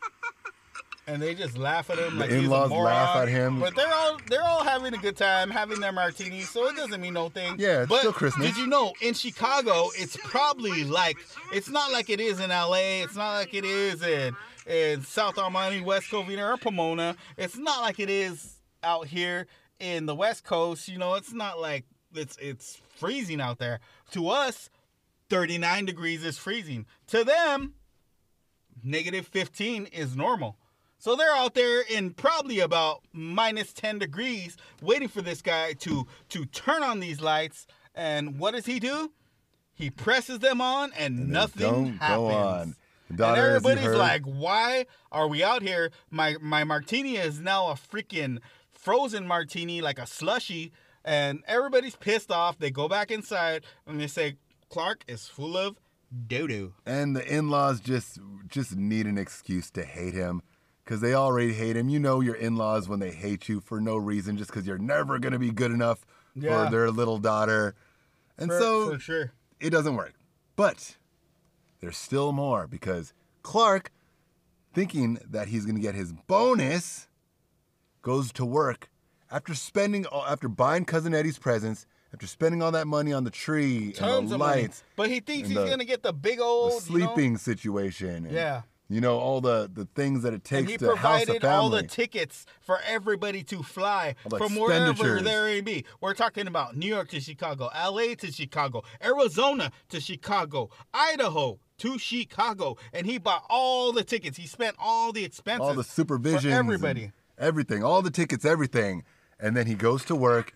And they just laugh at him The like he's a in-laws moron. laugh at him. But they're all they're all having a good time, having their martinis, so it doesn't mean no thing. Yeah, it's but still Christmas. Did you know in Chicago it's probably like it's not like it is in L A, it's not like it is in in South Armani, West Covina, or Pomona. It's not like it is out here in the West Coast. You know, it's not like it's it's freezing out there. To us, thirty-nine degrees is freezing. To them, negative fifteen is normal. So they're out there in probably about minus ten degrees waiting for this guy to, to turn on these lights. And what does he do? He presses them on and, And they nothing don't happens. go on. The And daughter, as you everybody's heard- like, why are we out here? My my martini is now a freaking frozen martini, like a slushy. And everybody's pissed off. They go back inside and they say, Clark is full of doo-doo. And the in-laws just just need an excuse to hate him because they already hate him. You know your in-laws when they hate you for no reason, just because you're never going to be good enough Yeah. for their little daughter. And For- so for sure. it doesn't work. But there's still more because Clark, thinking that he's going to get his bonus, goes to work after spending, all- after buying Cousin Eddie's presents, after spending all that money on the tree Tons and the of money. lights, But he thinks and he's the- going to get the big the old, you know, sleeping situation. And, Yeah. You know, all the, the things that it and takes he to house a provided all the family. tickets for everybody to fly All the from wherever expenditures. there may be. We're talking about New York to Chicago, L A to Chicago, Arizona to Chicago, Idaho to Chicago. And he bought all the tickets. He spent all the expenses all the supervisions. for everybody. and Everything. All the tickets, everything. And then he goes to work,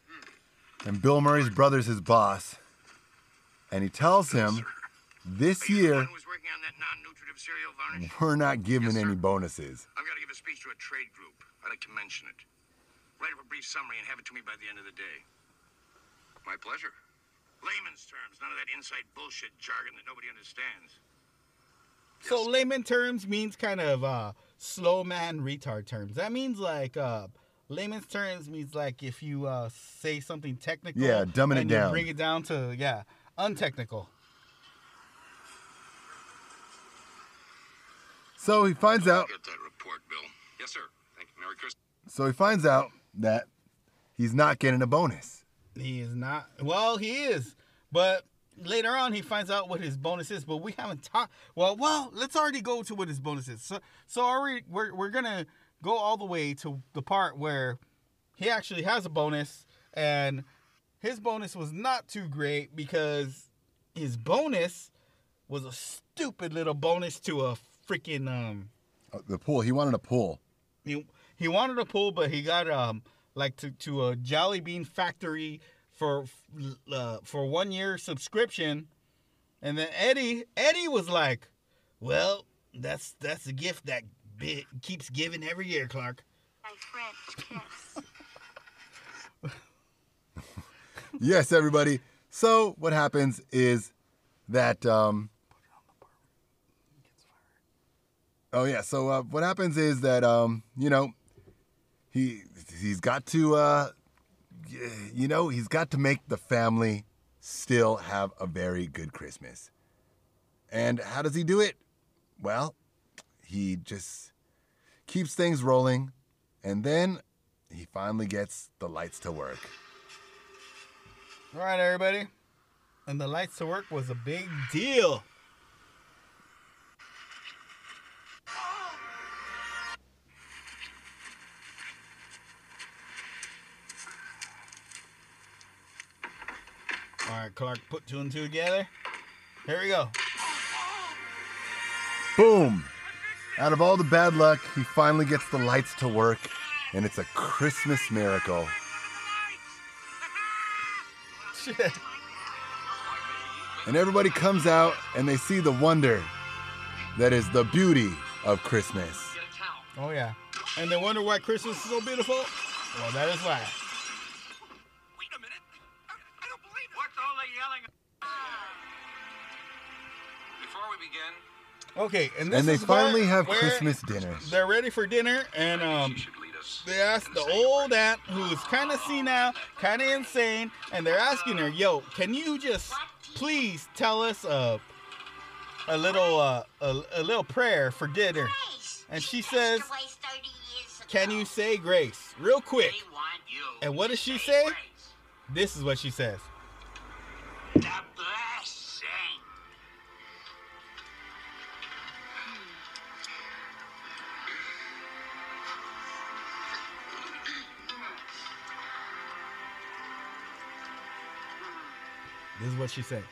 and Bill Murray's brother's his boss. And he tells him, this year, Who was working on that non-nutritive cereal varnish? we're not giving Yes, sir. any bonuses. I've got to give a speech to a trade group. I'd like to mention it. Write up a brief summary and have it to me by the end of the day. My pleasure. Layman's terms, none of that inside bullshit jargon that nobody understands. So layman terms means kind of uh, slow man retard terms. That means like uh, layman's terms means like if you uh, say something technical, Yeah, dumbing it and you down. bring it down to yeah, untechnical. So he finds out. Get that report, Bill. Yes, sir. Thank you. Merry Christmas. So he finds out that he's not getting a bonus. He is not. Well, he is, but later on he finds out what his bonus is. But we haven't talked. Well, well, let's already go to what his bonus is. So, so are we? We're we're gonna go all the way to the part where he actually has a bonus, and his bonus was not too great because his bonus was a stupid little bonus to a freaking um. Uh, The pool. He wanted a pool. He he wanted a pool, but he got um like to, to a Jolly Bean factory for uh, for one year subscription, and then Eddie Eddie was like, "Well, that's that's a gift that bi- keeps giving every year, Clark." My French kiss. Yes, everybody. So what happens is that um Oh yeah, so uh, what happens is that um you know he he's got to uh y- you know, he's got to make the family still have a very good Christmas. And how does he do it? Well, he just keeps things rolling, and then he finally gets the lights to work. All right, everybody, and the lights to work was a big deal. All right, Clark, put two and two together. Here we go. Boom! Out of all the bad luck, he finally gets the lights to work, and it's a Christmas miracle. Shit. And everybody comes out and they see the wonder that is the beauty of Christmas. Oh, yeah. And they wonder why Christmas is so beautiful? Well, that is why. we begin? Okay, and this And they is finally where- have where Christmas dinner. They're ready for dinner, and um, She should lead us. they ask the old aunt, who's kind of senile, kind of insane, and they're asking her, "Yo, can you just please tell us a a little uh, a, a little prayer for dinner?" And she says, "Can you say grace real quick?" They want you. And what does she to say? grace. This is what she says. The blessing. This is what she said.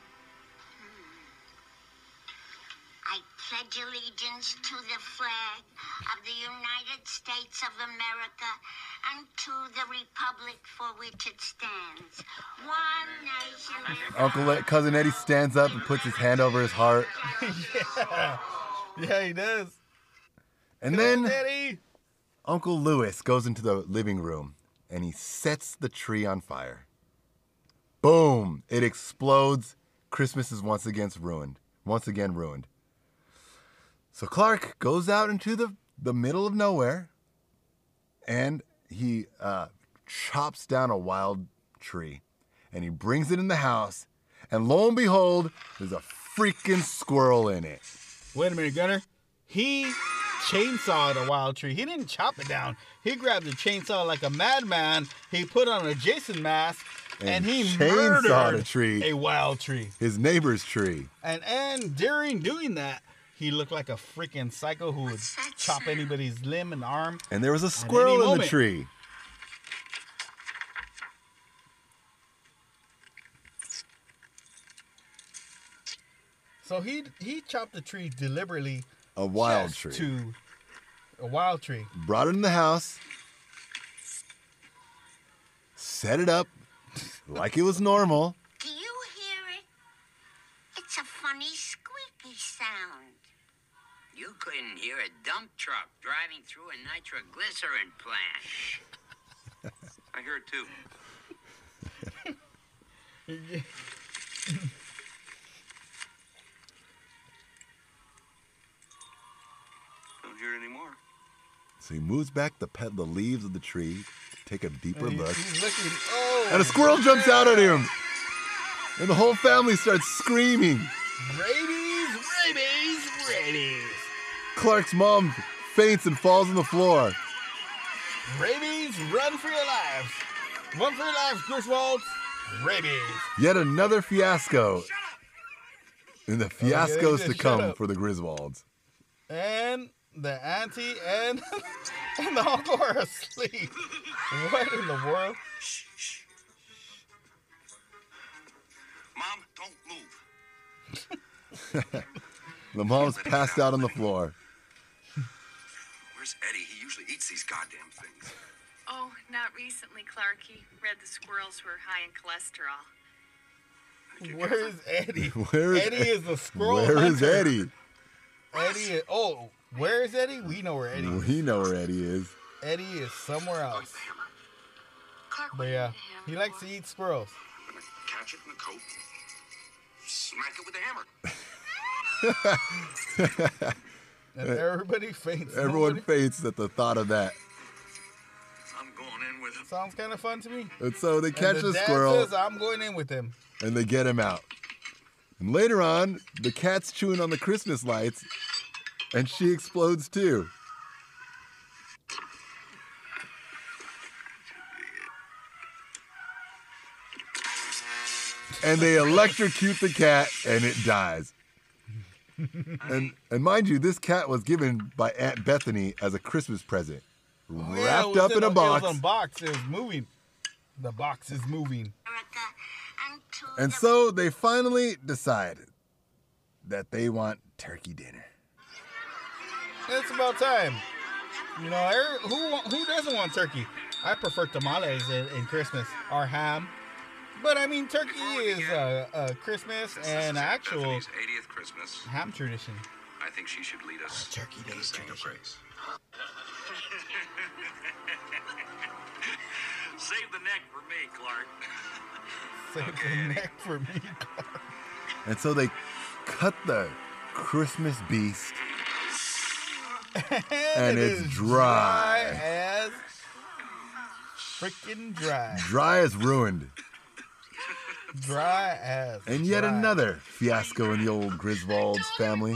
I pledge allegiance to the flag of the United States of America and to the republic for which it stands, one nation. Uncle Le- Cousin Eddie stands up and puts his hand over his heart. yeah. yeah, he does. And Come on, then Daddy. Uncle Lewis goes into the living room and he sets the tree on fire. Boom! It explodes. Christmas is once again ruined. Once again ruined. So Clark goes out into the, the middle of nowhere and he uh, chops down a wild tree and he brings it in the house, and lo and behold, there's a freaking squirrel in it. Wait a minute, Gunner. He chainsawed a wild tree. He didn't chop it down. He grabbed a chainsaw like a madman. He put on a Jason mask and, And he chainsawed murdered a tree. a wild tree. His neighbor's tree. And and during doing that, he looked like a freaking psycho who would chop anybody's limb and arm. And there was a squirrel in the moment. tree. So he he chopped the tree deliberately. A wild just tree. To a wild tree. Brought it in the house. Set it up like it was normal. Do you hear it? It's a funny squeaky sound. You couldn't hear a dump truck driving through a nitroglycerin plant. I hear it too. Don't hear it anymore. So he moves back the pet the leaves of the tree, take a deeper And he- look, he's looking. Oh, and a squirrel jumps out at him. And the whole family starts screaming. rabies, rabies, rabies. Clark's mom faints and falls on the floor. Rabies, run for your lives. Run for your lives, Griswold. Rabies. Yet another fiasco. And the fiascos just to shut come up. for the Griswolds. And the auntie and, and the uncle are asleep. What in the world? Mom, don't move. The mom's passed out on the floor. Where's Eddie? He usually eats these goddamn things. Oh, not recently, Clark. He read the squirrels were high in cholesterol. Where is Eddie? Where is Eddie Ed- is the squirrel Where is hunter. Eddie? Eddie is, oh, where is Eddie? We know where Eddie is. We know where Eddie is. Eddie is somewhere else. Clark, But yeah, he likes to eat squirrels. I'm gonna catch it in the coat, smack it with a hammer. And everybody faints. Everyone Nobody- faints at the thought of that. I'm going in with him. Sounds kind of fun to me. And so they And catch the the dad squirrel says, I'm going in with him. and they get him out. And later on, the cat's chewing on the Christmas lights and she explodes too. And they electrocute the cat and it dies. And and mind you, this cat was given by Aunt Bethany as a Christmas present. Oh, yeah, it Wrapped was up in a It box. was on box. It was moving. The box is moving. America and to And the so they finally decide that they want turkey dinner. It's about time. You know, er- who wa- who doesn't want turkey? I prefer tamales in, in Christmas or ham. But I mean, turkey is a, a Christmas and actual Bethany's eightieth Christmas. ham tradition. I think she should lead us. Turkey Day in the sing of tradition. praise. Save the neck for me, Clark. Save the neck for me. And so they cut the Christmas beast. and, And it it's is dry. as freaking dry. Dry as ruined. Dry as. And yet dry. another fiasco in the old Griswold's family.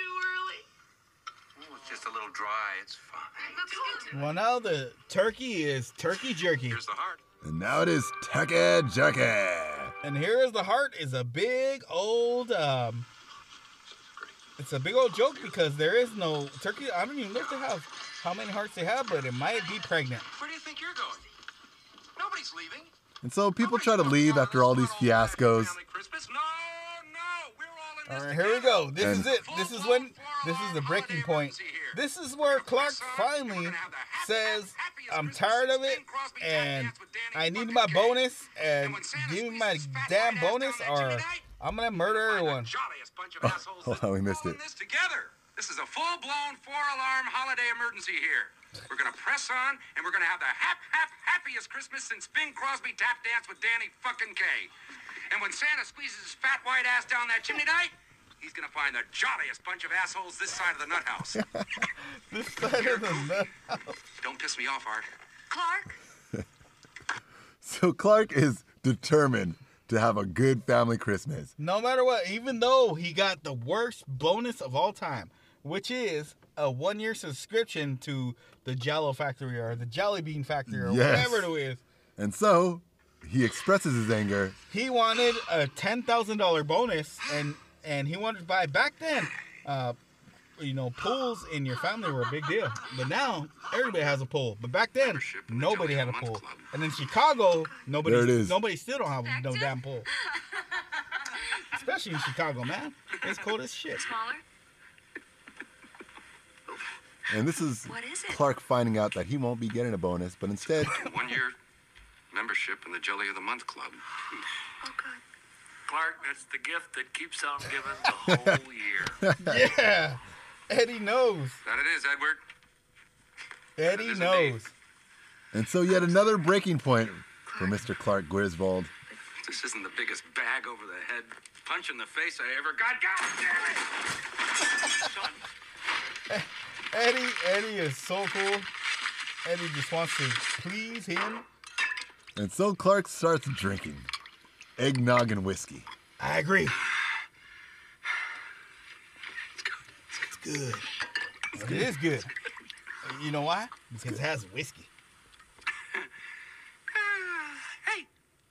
Oh, it's just a little dry. It's fine. Well, now the turkey is turkey jerky. Here's the heart. And now it is turkey jerky. And here is the heart is a big old um it's a big old joke because there is no turkey. I don't even know if they have how many hearts they have, but it might be pregnant. Where do you think you're going? Nobody's leaving. And so people try to leave after all these fiascos. Christmas? No, no, we're all in All this right, here we go. This And- is it. This is when this is the breaking point. This is where Clark finally says, I'm tired of it and I need my bonus and give me my damn bonus or I'm gonna murder everyone. Oh, hold on, we missed it. This together. This is a full-blown four-alarm holiday emergency here. We're gonna press on, and we're gonna have the hap hap happiest Christmas since Bing Crosby tap danced with Danny fucking Kaye. And when Santa squeezes his fat white ass down that chimney tonight, he's gonna find the jolliest bunch of assholes this side of the nut house. This side of the nut. Don't piss me off, Art. Clark? So Clark is determined to have a good family Christmas. No matter what, even though he got the worst bonus of all time, which is a one-year subscription to the Jello Factory or the Jelly Bean Factory or Yes. whatever it is. And so he expresses his anger. He wanted a ten thousand dollars bonus, and and he wanted to buy back then. Uh, you know, pools in your family were a big deal, but now everybody has a pool. But back then, nobody had a pool. And in Chicago, nobody There it is. nobody still don't have no damn pool. Especially in Chicago, man. It's cold as shit. Smaller? And this is What is it? Clark finding out that he won't be getting a bonus, but instead, One year membership in the Jelly of the Month Club. Oh, God. Clark, that's the gift that keeps on giving the whole year. Yeah, Eddie knows. That it is, Edward. Eddie It is knows. and so yet another breaking point for Mister Clark Griswold. This isn't the biggest bag over the head punch in the face I ever got. God damn it! Eddie, Eddie is so cool. Eddie just wants to please him. And so Clark starts drinking eggnog and whiskey. I agree. It's good. It is good. You know why? Because it has whiskey. Hey!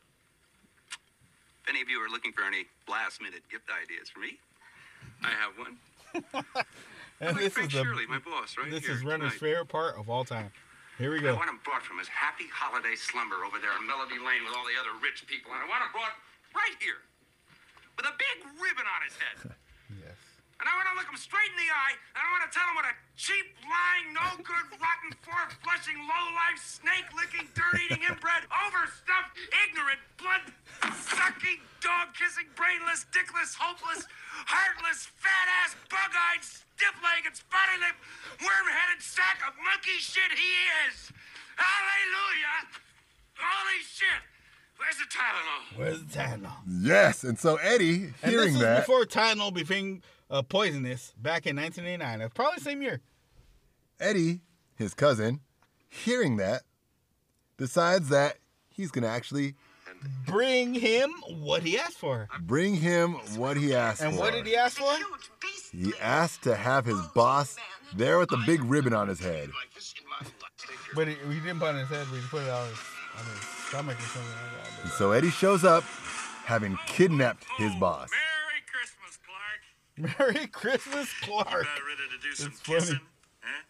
If any of you are looking for any last-minute gift ideas for me, I have one. And Like this Frank is the Shirley, my boss, right this here is Renner's tonight. favorite part of all time. Here we I go. want him brought from his happy holiday slumber over there in Melody Lane with all the other rich people, and I want him brought right here with a big ribbon on his head. Yes. And I want to look him straight in the eye, and I want to tell him what a cheap, lying, no-good, rotten, four-flushing, low-life, snake-licking, dirt-eating, inbred, overstuffed, ignorant, blood-sucking, dog-kissing, brainless, dickless, hopeless, heartless, fat-ass, bug-eyed, stiff-legged, spotty-lipped, worm-headed sack of monkey shit he is. Hallelujah! Holy shit! Where's the Tylenol? Where's the Tylenol? Yes, and so Eddie, And hearing this is that, before Tylenol became uh, poisonous back in nineteen eighty-nine. It's probably the same year. Eddie, his cousin, hearing that, decides that he's gonna actually Bring him what he asked for. bring him what he asked And for. what did he ask for? He asked to have his boss there with the big ribbon on his head. But he, he didn't put it on his head. We put it on his, on his stomach or something like that. And so Eddie shows up, having kidnapped his boss. Merry Christmas, Clark. But Merry Christmas, Clark. About ready to do some It's funny. kissing? Huh?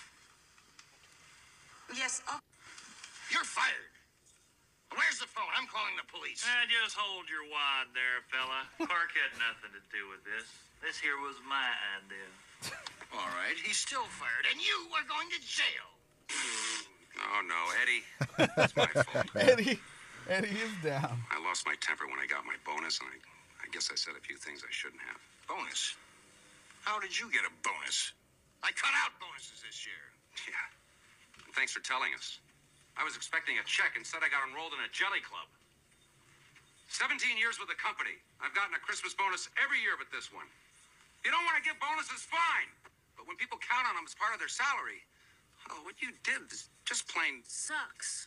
Yes, oh, You're fired. Where's the phone? I'm calling the police. Uh, just hold your wad there, fella. Clark had nothing to do with this. This here was my idea. All right, he's still fired, and you are going to jail. Oh, no, Eddie. It's my fault. Eddie, Eddie is down. I lost my temper when I got my bonus, and I, I guess I said a few things I shouldn't have. Bonus? How did you get a bonus? I cut out bonuses this year. Yeah. And thanks for telling us. I was expecting a check. Instead, I got enrolled in a jelly club. seventeen years with the company. I've gotten a Christmas bonus every year but this one. You don't want to give bonuses, fine. But when people count on them as part of their salary, oh, what you did is just plain Sucks.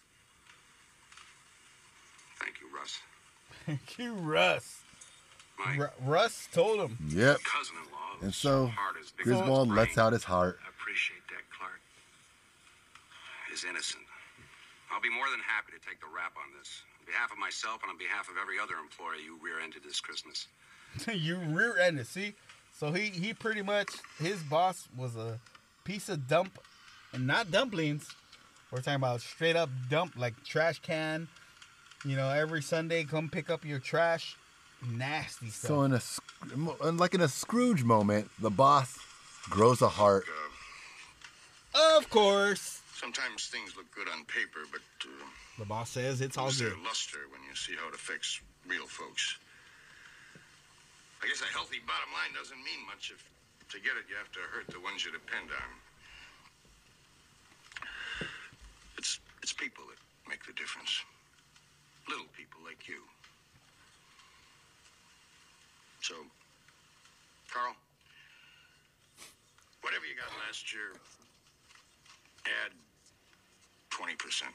Thank you, Russ. Thank you, Russ. My R- Russ told him. Yep. cousin-in-law. And whose so heart is big Griswold as his lets brain. out his heart. I appreciate that, Clark. Is innocent. I'll be more than happy to take the rap on this. On behalf of myself and on behalf of every other employee you rear-ended this Christmas. You rear-ended, see? So he, he pretty much, his boss was a piece of dump, and not dumplings. We're talking about straight up dump, like trash can. You know, every Sunday, come pick up your trash. Nasty stuff. So in a Sc- like in a Scrooge moment, the boss grows a heart. Of course. Sometimes things look good on paper, but uh, The boss says it's all lose good. their luster when you see how it affects real folks. I guess a healthy bottom line doesn't mean much if to get it you have to hurt the ones you depend on. It's it's people that make the difference. Little people like you. So, Carl, whatever you got last year, add twenty percent.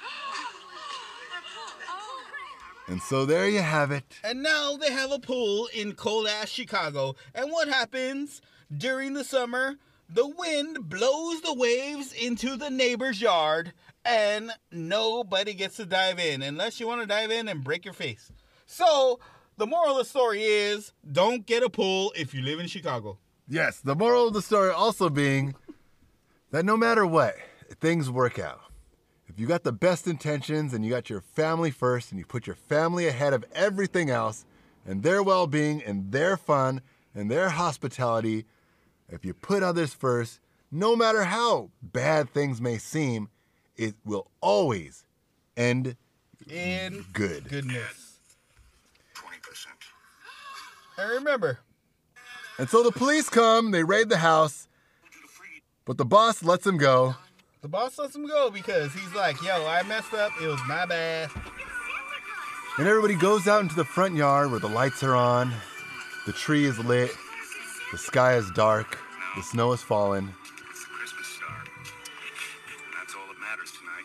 And so there you have it. And now they have a pool in cold-ass Chicago. And what happens during the summer? The wind blows the waves into the neighbor's yard, and nobody gets to dive in unless you want to dive in and break your face. So, the moral of the story is, don't get a pool if you live in Chicago. Yes, the moral of the story also being that no matter what, things work out. If you got the best intentions and you got your family first and you put your family ahead of everything else and their well-being and their fun and their hospitality, if you put others first, no matter how bad things may seem, it will always end In good. goodness. twenty percent. And remember, And so the police come, they raid the house, but the boss lets them go. the boss lets him go because he's like, yo, I messed up. It was my bad. And everybody goes out into the front yard where the lights are on, the tree is lit, the sky is dark, the snow is falling. It's the Christmas star. And that's all that matters tonight.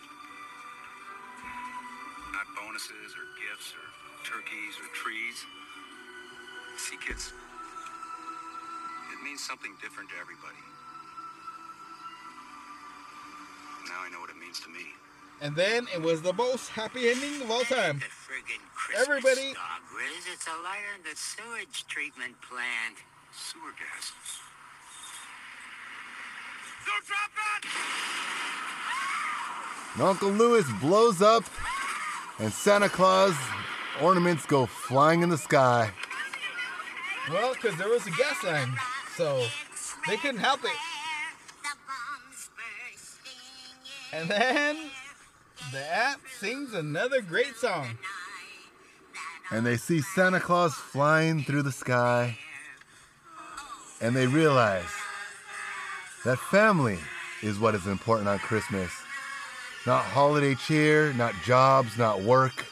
Not bonuses or gifts or turkeys or trees. See, kids, it means something different to everybody. Now I know what it means to me. And then it was the most happy ending of all time. The friggin' Christmas Everybody- star, Grizz. It's a light in the sewage treatment plant. Sewer gas. Don't drop that! And Uncle Lewis blows up, and Santa Claus ornaments go flying in the sky. Well, because there was a gas line, so they couldn't help it. The bombs bursting in And then the app sings another great song. And they see Santa Claus flying through the sky, and they realize that family is what is important on Christmas. Not holiday cheer, not jobs, not work,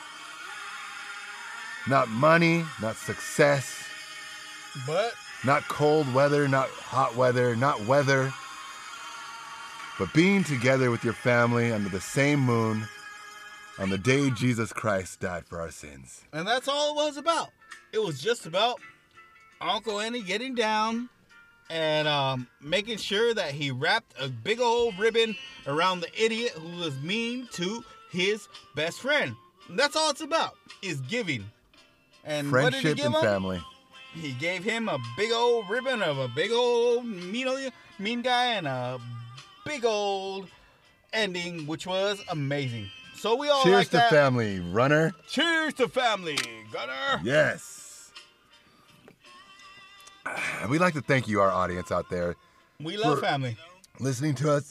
not money, not success, But not cold weather, not hot weather, not weather, but being together with your family under the same moon on the day Jesus Christ died for our sins. and that's all it was about. It was just about Uncle Andy getting down and um, making sure that he wrapped a big old ribbon around the idiot who was mean to his best friend. And that's all it's about, is giving. And what did he Friendship give and him? family. He gave him a big old ribbon of a big old mean, mean guy and a big old ending, which was amazing. So we all Cheers like to that. family, runner. Cheers to family, Gunner. Yes. And we'd like to thank you, our audience out there, We love For- family. listening to us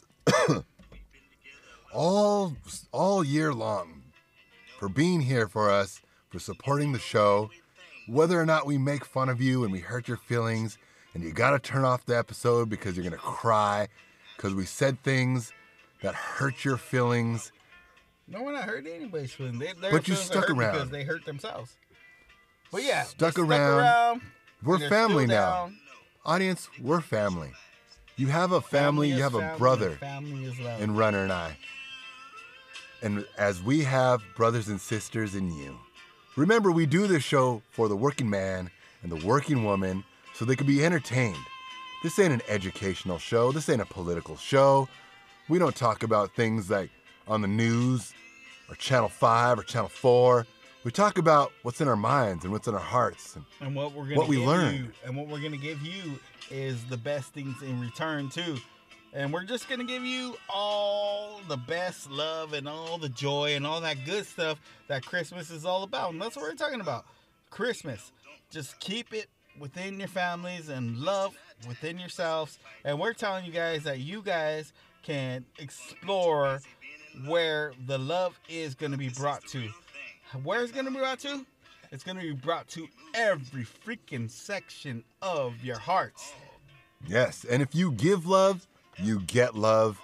all all year long, for being here for us, for supporting the show. Whether or not we make fun of you and we hurt your feelings, and you gotta turn off the episode because you're gonna cry because we said things that hurt your feelings. No, we're not hurting anybody's feelings. They, their But you feelings are stuck hurt around. because they hurt themselves. But yeah, Stuck they around. around. We're and they're family still now. down. Audience, we're family. You have a family, is you have a family, brother Family is love. in Runner and I. And as we have brothers and sisters in you. Remember, we do this show for the working man and the working woman so they can be entertained. This ain't an educational show. This ain't a political show. We don't talk about things like on the news or Channel five or Channel four. We talk about what's in our minds and what's in our hearts. And And what we're gonna what we give learned. you, and what we're gonna give you is the best things in return too. And we're just gonna give you all the best love and all the joy and all that good stuff that Christmas is all about. And that's what we're talking about. Christmas. Just keep it within your families and love within yourselves. And we're telling you guys that you guys can explore where the love is gonna be brought to. Where it's gonna be brought to? It's gonna be brought to every freaking section of your hearts. yes, and if you give love, you get love.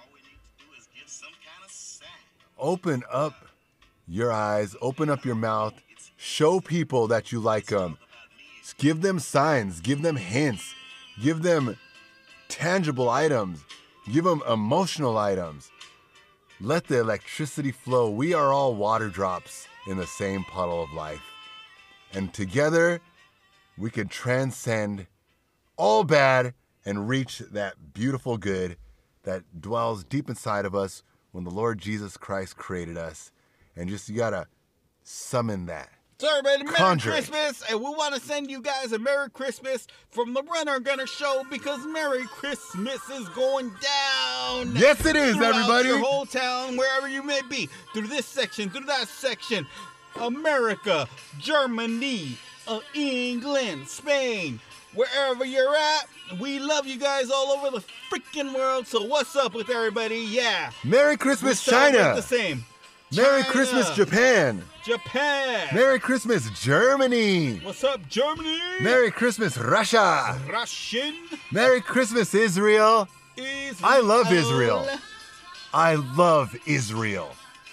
Open up your eyes, open up your mouth, show people that you like them. Give them signs, give them hints, give them tangible items, give them emotional items. Let the electricity flow. We are all water drops in the same puddle of life. And together, we can transcend all bad and reach that beautiful good that dwells deep inside of us when the Lord Jesus Christ created us. And just, you gotta summon that. So everybody, Merry Conjure it. Christmas, and we want to send you guys a Merry Christmas from the Runner and Gunner Show because Merry Christmas is going down. Yes, it is, throughout everybody. your whole town, wherever you may be, through this section, through that section, America, Germany, uh, England, Spain, wherever you're at. We love you guys all over the freaking world. So what's up with everybody? Yeah. Merry Christmas, We celebrate China. The same. Merry China, Christmas, Japan. Japan. Merry Christmas, Germany. What's up, Germany? Merry Christmas, Russia. Russian. Merry Christmas, Israel. Israel. I love Israel. I love Israel.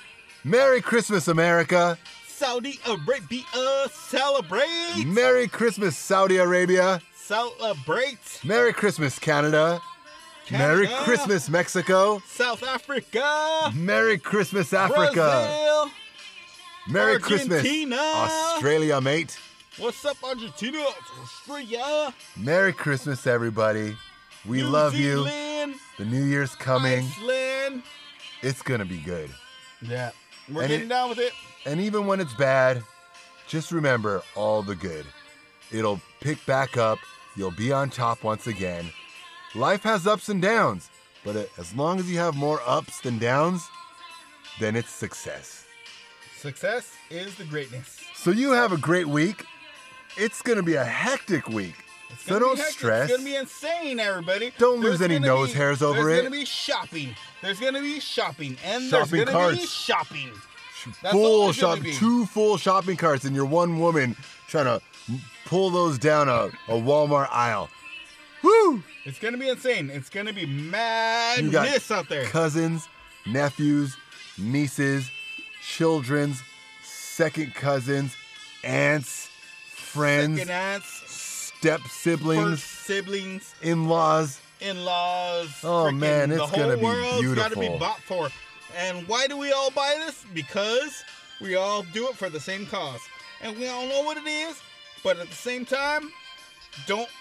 Merry Christmas, America. Saudi Arabia, celebrate. Merry Christmas, Saudi Arabia. Celebrate. Merry Christmas, Canada. Merry Canada. Christmas, Mexico. South Africa. Merry Christmas, Africa. Brazil. Merry Argentina. Christmas, Australia, mate. What's up, Argentina? Australia. Merry Christmas, everybody. We New love Zealand, you. The new year's coming. Iceland. It's going to be good. Yeah. We're And getting it- down with it. And even when it's bad, just remember all the good. It'll pick back up. You'll be on top once again. Life has ups and downs, but as long as you have more ups than downs, then it's success. Success is the greatness. So you have a great week. It's going to be a hectic week. It's So gonna don't be hectic. stress. It's gonna be insane, everybody. Don't lose any gonna nose be- hairs over There's it. gonna be shopping. There's gonna be shopping, and Shopping there's gonna be carts. shopping. That's all full there's gonna shop, be. two full shopping carts, and you're one woman trying to pull those down a, a Walmart aisle. Woo! It's gonna be insane. It's gonna be You madness got out there. cousins, nephews, nieces, children's, second cousins, aunts, friends, Second aunts, step siblings, first siblings, in-laws. in-laws. Oh, freaking man, it's the whole gonna be world's gotta be beautiful. bought for. And why do we all buy this? Because we all do it for the same cause, and we all know what it is. But at the same time, don't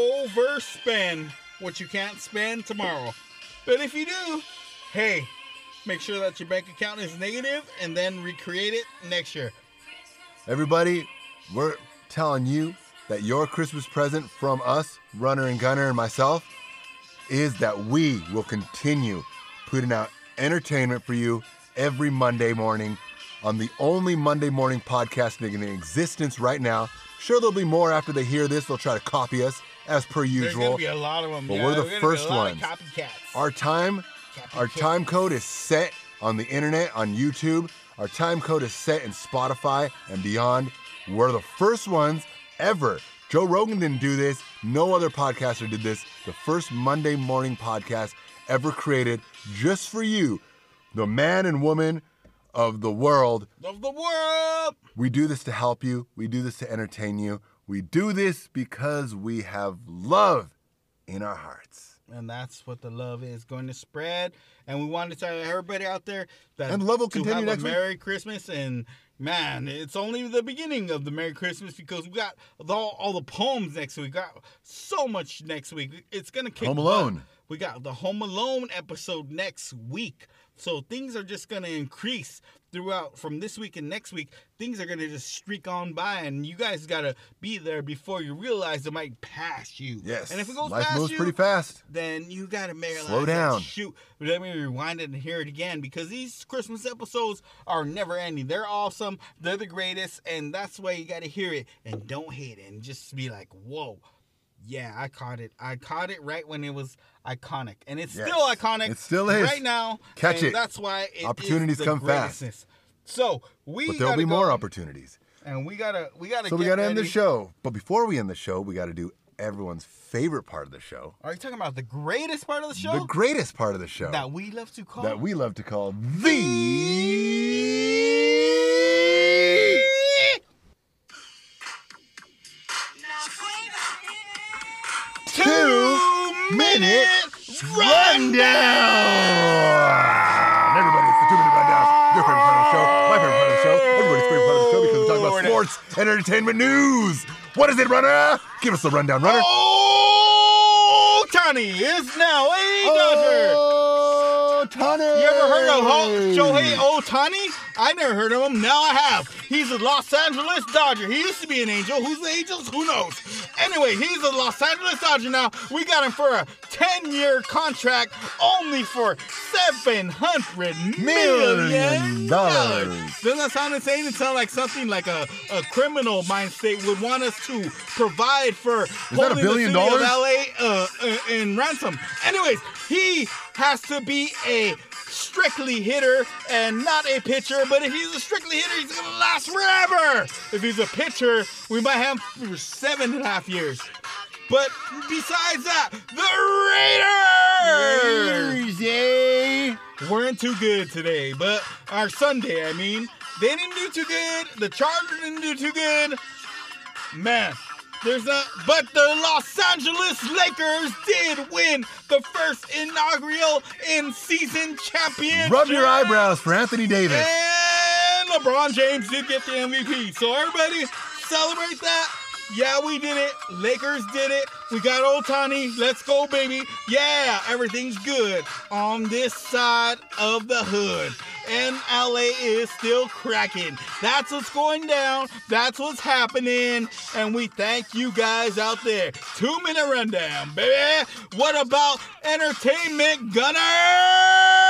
overspend what you can't spend tomorrow. But if you do, hey, make sure that your bank account is negative and then recreate it next year. Everybody, we're telling you that your Christmas present from us, Runner and Gunner and myself, is that we will continue putting out entertainment for you every Monday morning on the only Monday morning podcast in existence right now. Sure, there'll be more after they hear this. They'll try to copy us as per There's usual. gonna be a lot of them. But yeah. we're the There's gonna be first a lot ones. of copycats. Our time, our time code is set on the internet, on YouTube. Our time code is set in Spotify and beyond. We're the first ones ever. Joe Rogan didn't do this. No other podcaster did this. The first Monday morning podcast ever created just for you, the man and woman of the world. Of the world. We do this to help you. We do this to entertain you. We do this because we have love in our hearts. And that's what the love is going to spread. And we want to tell everybody out there that And love will to continue have next a week. Merry Christmas. And man, it's only the beginning of the Merry Christmas because we got the, all, all the poems next week. We got so much next week. It's going to kick Home butt. Alone. We got the Home Alone episode next week. So things are just going to increase throughout from this week and next week. Things are going to just streak on by, and you guys got to be there before you realize it might pass you. Yes. And if it goes Life past moves you, pretty fast. then you got to realize Slow that, down. Shoot, let me rewind it and hear it again because these Christmas episodes are never ending. They're awesome. They're the greatest, and that's why you got to hear it and don't hate it and just be like, whoa. Yeah, I caught it. I caught it right when it was iconic. And it's Yes. still iconic. It still is. Right now. Catch and it. That's why it Opportunities is the come fast. greatest. So we But there'll gotta be more go, opportunities. And we gotta we gotta So get we got to end the ready. show. But before we end the show, we got to do everyone's favorite part of the show. Are you talking about the greatest part of the show? The greatest part of the show. that we love to call that we love to call the two minute rundown. Everybody, it's the two minute rundown. Your favorite part of the show, my favorite part of the show, everybody's favorite part of the show because we talk about sports and entertainment news. What is it, runner? Give us the rundown, runner. Oh, Tani is now a Dodger. Oh, Tony. You ever heard of Ho- Shohei Ohtani? I never heard of him. Now I have. He's a Los Angeles Dodger. He used to be an Angel. Who's the Angels? Who knows? Anyway, he's a Los Angeles Dodger now. We got him for a ten-year contract only for seven hundred million Million dollars. dollars. Doesn't that sound insane? It sounds like something like a, a criminal mind state would want us to provide for that a holding billion the city dollars? of L A uh, uh, in ransom. Anyways, he has to be a strictly hitter and not a pitcher, but if he's a strictly hitter, he's gonna last forever. If he's a pitcher, we might have him for seven and a half years. But besides that, the Raiders Easy. weren't too good today, but our Sunday, I mean, they didn't do too good. The Chargers didn't do too good. Man, there's a, but the Los Angeles Lakers did win the first inaugural in-season championship. Rub your eyebrows for Anthony Davis. And LeBron James did get the M V P. So everybody celebrate that. Yeah, we did it. Lakers did it. We got Ohtani. Let's go, baby. Yeah, everything's good on this side of the hood. And L A is still cracking. That's what's going down. That's what's happening. And we thank you guys out there. Two minute rundown, baby. What about entertainment, Gunner?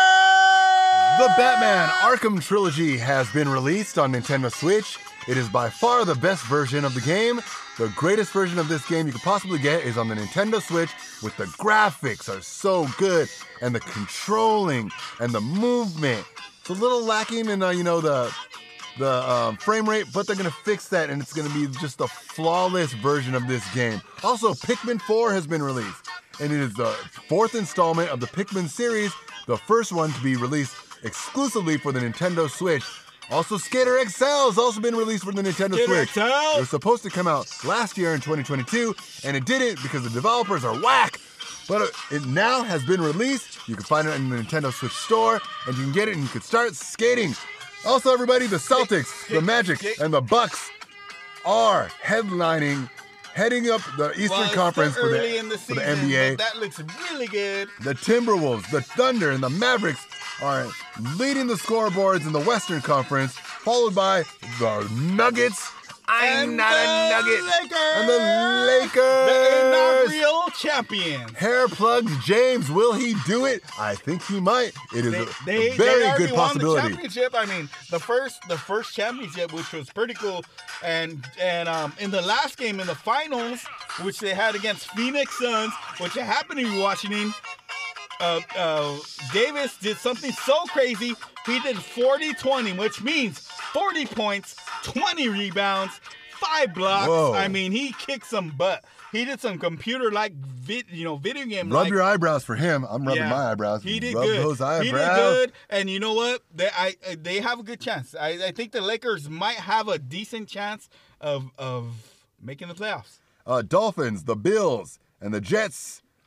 The Batman Arkham Trilogy has been released on Nintendo Switch. It is by far the best version of the game. The greatest version of this game you could possibly get is on the Nintendo Switch, with the graphics are so good and the controlling and the movement. It's a little lacking in, uh, you know, the the um, frame rate, but they're gonna fix that, and it's gonna be just a flawless version of this game. Also, Pikmin four has been released, and it is the fourth installment of the Pikmin series, the first one to be released exclusively for the Nintendo Switch. Also, Skater X L has also been released for the Nintendo Skater Switch. X L? It was supposed to come out last year in twenty twenty-two, and it didn't because the developers are whack. But it now has been released. You can find it in the Nintendo Switch store, and you can get it and you can start skating. Also, everybody, the Celtics, the Magic, and the Bucks are headlining, heading up the Eastern Well, it's Conference still for early the, in the for season, the N B A. but that looks really good. The Timberwolves, the Thunder, and the Mavericks are leading the scoreboards in the Western Conference, followed by the Nuggets. I'm And not the a Nugget. Lakers. And the Lakers. The inaugural champions. Hair plugs James, will he do it? I think he might. It is They, a, they, a very they already good won possibility. the championship. I mean, the first the first championship, which was pretty cool, and and um, in the last game in the finals, which they had against Phoenix Suns, which I happen to be watching. Uh, uh, Davis did something so crazy. He did forty twenty, which means forty points, twenty rebounds, five blocks. Whoa. I mean, he kicked some butt. He did some computer-like, vid, you know, video game. Rub your eyebrows for him. I'm rubbing Yeah. my eyebrows. He did Rub good. those eyebrows. He did good. And you know what? They I uh, they have a good chance. I, I think the Lakers might have a decent chance of of making the playoffs. Uh, Dolphins, the Bills, and the Jets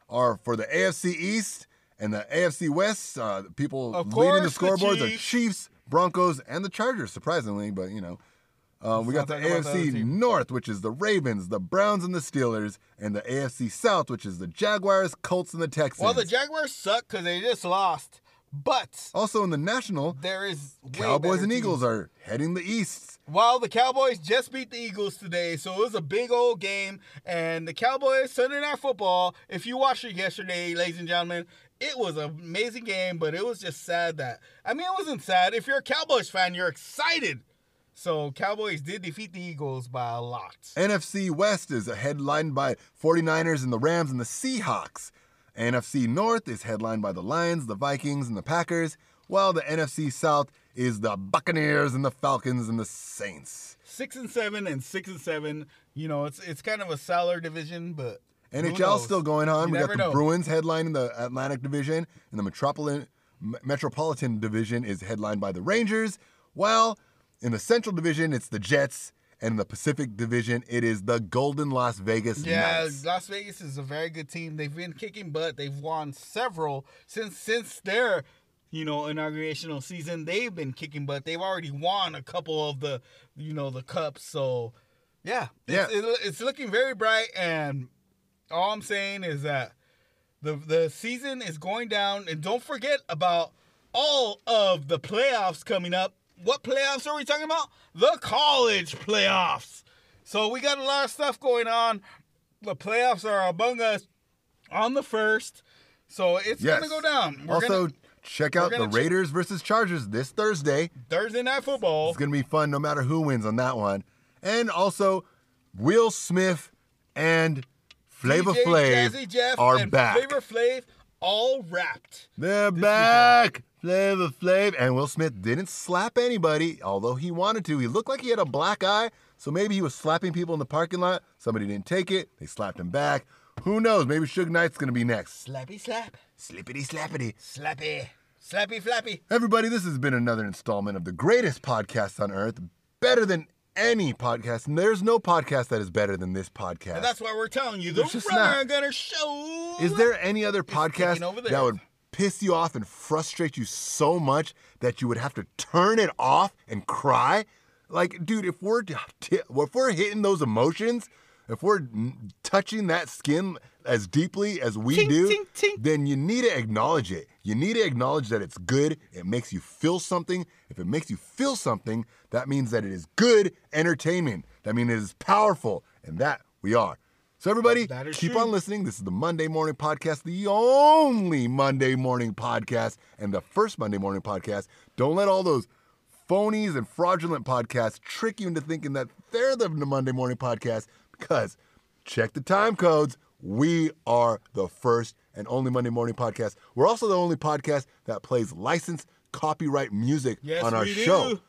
are for the A F C East and the A F C West. Uh, the people Of leading the course, the scoreboards are Chiefs. Chiefs, Broncos, and the Chargers, surprisingly, but you know. Um, we got Let's the not A talk F about the C other team. North, which is the Ravens, the Browns, and the Steelers, and the A F C South, which is the Jaguars, Colts, and the Texans. Well, the Jaguars suck because they just lost. But also in the National, there is way Cowboys better and teams. Eagles are heading the East. Well, the Cowboys just beat the Eagles today, so it was a big old game. And the Cowboys, Sunday Night Football, if you watched it yesterday, ladies and gentlemen, it was an amazing game, but it was just sad that... I mean, it wasn't sad. If you're a Cowboys fan, you're excited. So Cowboys did defeat the Eagles by a lot. N F C West is headlined by 49ers and the Rams and the Seahawks. N F C North is headlined by the Lions, the Vikings, and the Packers, while the N F C South is the Buccaneers and the Falcons and the Saints. Six and seven and six and seven. You know, it's it's kind of a sour division, but N H who L's knows? still going on. You We got never the know. Bruins headlining the Atlantic Division, and the Metropolitan Metropolitan Division is headlined by the Rangers, while in the Central Division it's the Jets, and in the Pacific Division it is the Golden Las Vegas Yeah, Knights. Las Vegas is a very good team. They've been kicking butt. They've won several since since their, you know, inaugurational season. They've been kicking butt. They've already won a couple of the, you know, the cups. So, yeah, it's, Yeah. it- it's looking very bright. And all I'm saying is that the the season is going down. And don't forget about all of the playoffs coming up. What playoffs are we talking about? The college playoffs. So we got a lot of stuff going on. The playoffs are among us on the first. So it's Yes. going to go down. We're also, gonna, check we're out the gonna check- Raiders versus Chargers this Thursday. Thursday Night Football. It's going to be fun no matter who wins on that one. And also, Will Smith and Flavor D J Flav Jazzy Jeff are and back. Flavor Flav all wrapped. They're back. Flavor Flav. And Will Smith didn't slap anybody, although he wanted to. He looked like he had a black eye, so maybe he was slapping people in the parking lot. Somebody didn't take it. They slapped him back. Who knows? Maybe Suge Knight's going to be next. Slappy slap. Slippity slappity. Slappy. Slappy flappy. Everybody, this has been another installment of the greatest podcast on earth. Better than any podcast. And there's no podcast that is better than this podcast. And that's why we're telling you, the There's just Runner not. Gunner Show. Is there any other podcast taking over the that earth. would piss you off and frustrate you so much that you would have to turn it off and cry? Like, dude, if we're if we're hitting those emotions, if we're n- touching that skin as deeply as we Tink, do, tink, tink. then you need to acknowledge it. You need to acknowledge that it's good. It makes you feel something. If it makes you feel something, that means that it is good entertainment. That means it is powerful, and that we are. So everybody, That is keep true. on listening. This is the Monday Morning Podcast, the only Monday morning podcast, and the first Monday morning podcast. Don't let all those phonies and fraudulent podcasts trick you into thinking that they're the Monday Morning Podcast, because check the time codes. We are the first and only Monday Morning Podcast. We're also the only podcast that plays licensed copyright music Yes, on our we do. show.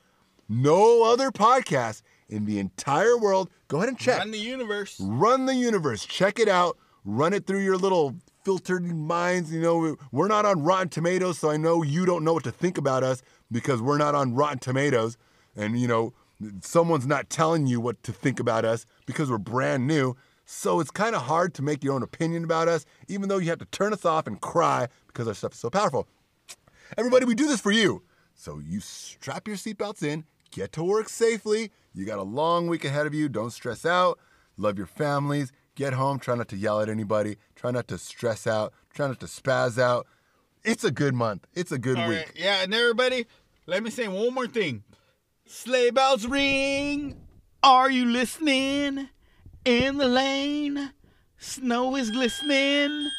No other podcast in the entire world. Go ahead and check. Run the universe. Run the universe. Check it out. Run it through your little filtered minds. You know, we're not on Rotten Tomatoes, so I know you don't know what to think about us because we're not on Rotten Tomatoes. And, you know, someone's not telling you what to think about us because we're brand new. So it's kind of hard to make your own opinion about us, even though you have to turn us off and cry because our stuff is so powerful. Everybody, we do this for you. So you strap your seatbelts in, get to work safely. You got a long week ahead of you. Don't stress out. Love your families. Get home. Try not to yell at anybody. Try not to stress out. Try not to spaz out. It's a good month. It's a good All week. right. Yeah, and everybody, let me say one more thing. Sleigh bells ring. Are you listening? In the lane, snow is glistening.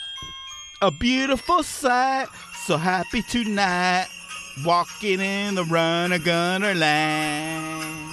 A beautiful sight. So happy tonight. Walking in the runner gunner land.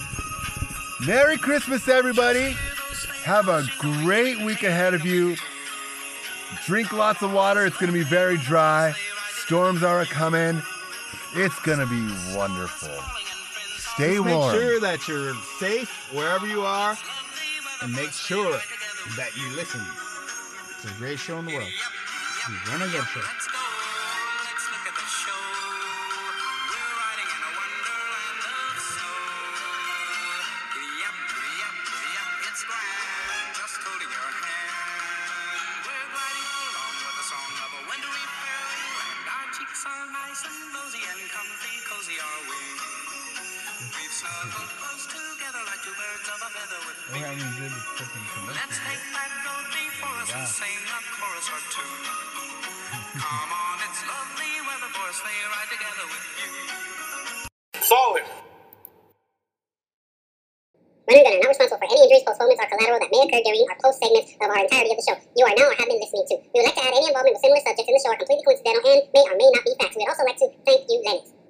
Merry Christmas, everybody. Have a great week ahead of you. Drink lots of water. It's going to be very dry. Storms are coming. It's going to be wonderful. Stay Just make warm. sure that you're safe wherever you are, and make sure that you listen to the greatest show in the world, the Runner Gun Show. Let's go, let's look at the show. We're riding in a wonderland of snow. Giddy up, giddy up, giddy up, it's grand. Just holding your hand. We're gliding circle close together like two birds of a feather with me. We're having good freaking Let's commercials. take that road before us and sing a chorus or two. Come on, it's lovely weather for a sleigh ride together with you. Solid. Runner Gunner, not responsible for any injuries, postponements, or collateral that may occur during or post segments of our entirety of the show. You are now or have been listening to. We would like to add any involvement with similar subjects in the show are completely coincidental and may or may not be facts. We would also like to thank you, Lennox.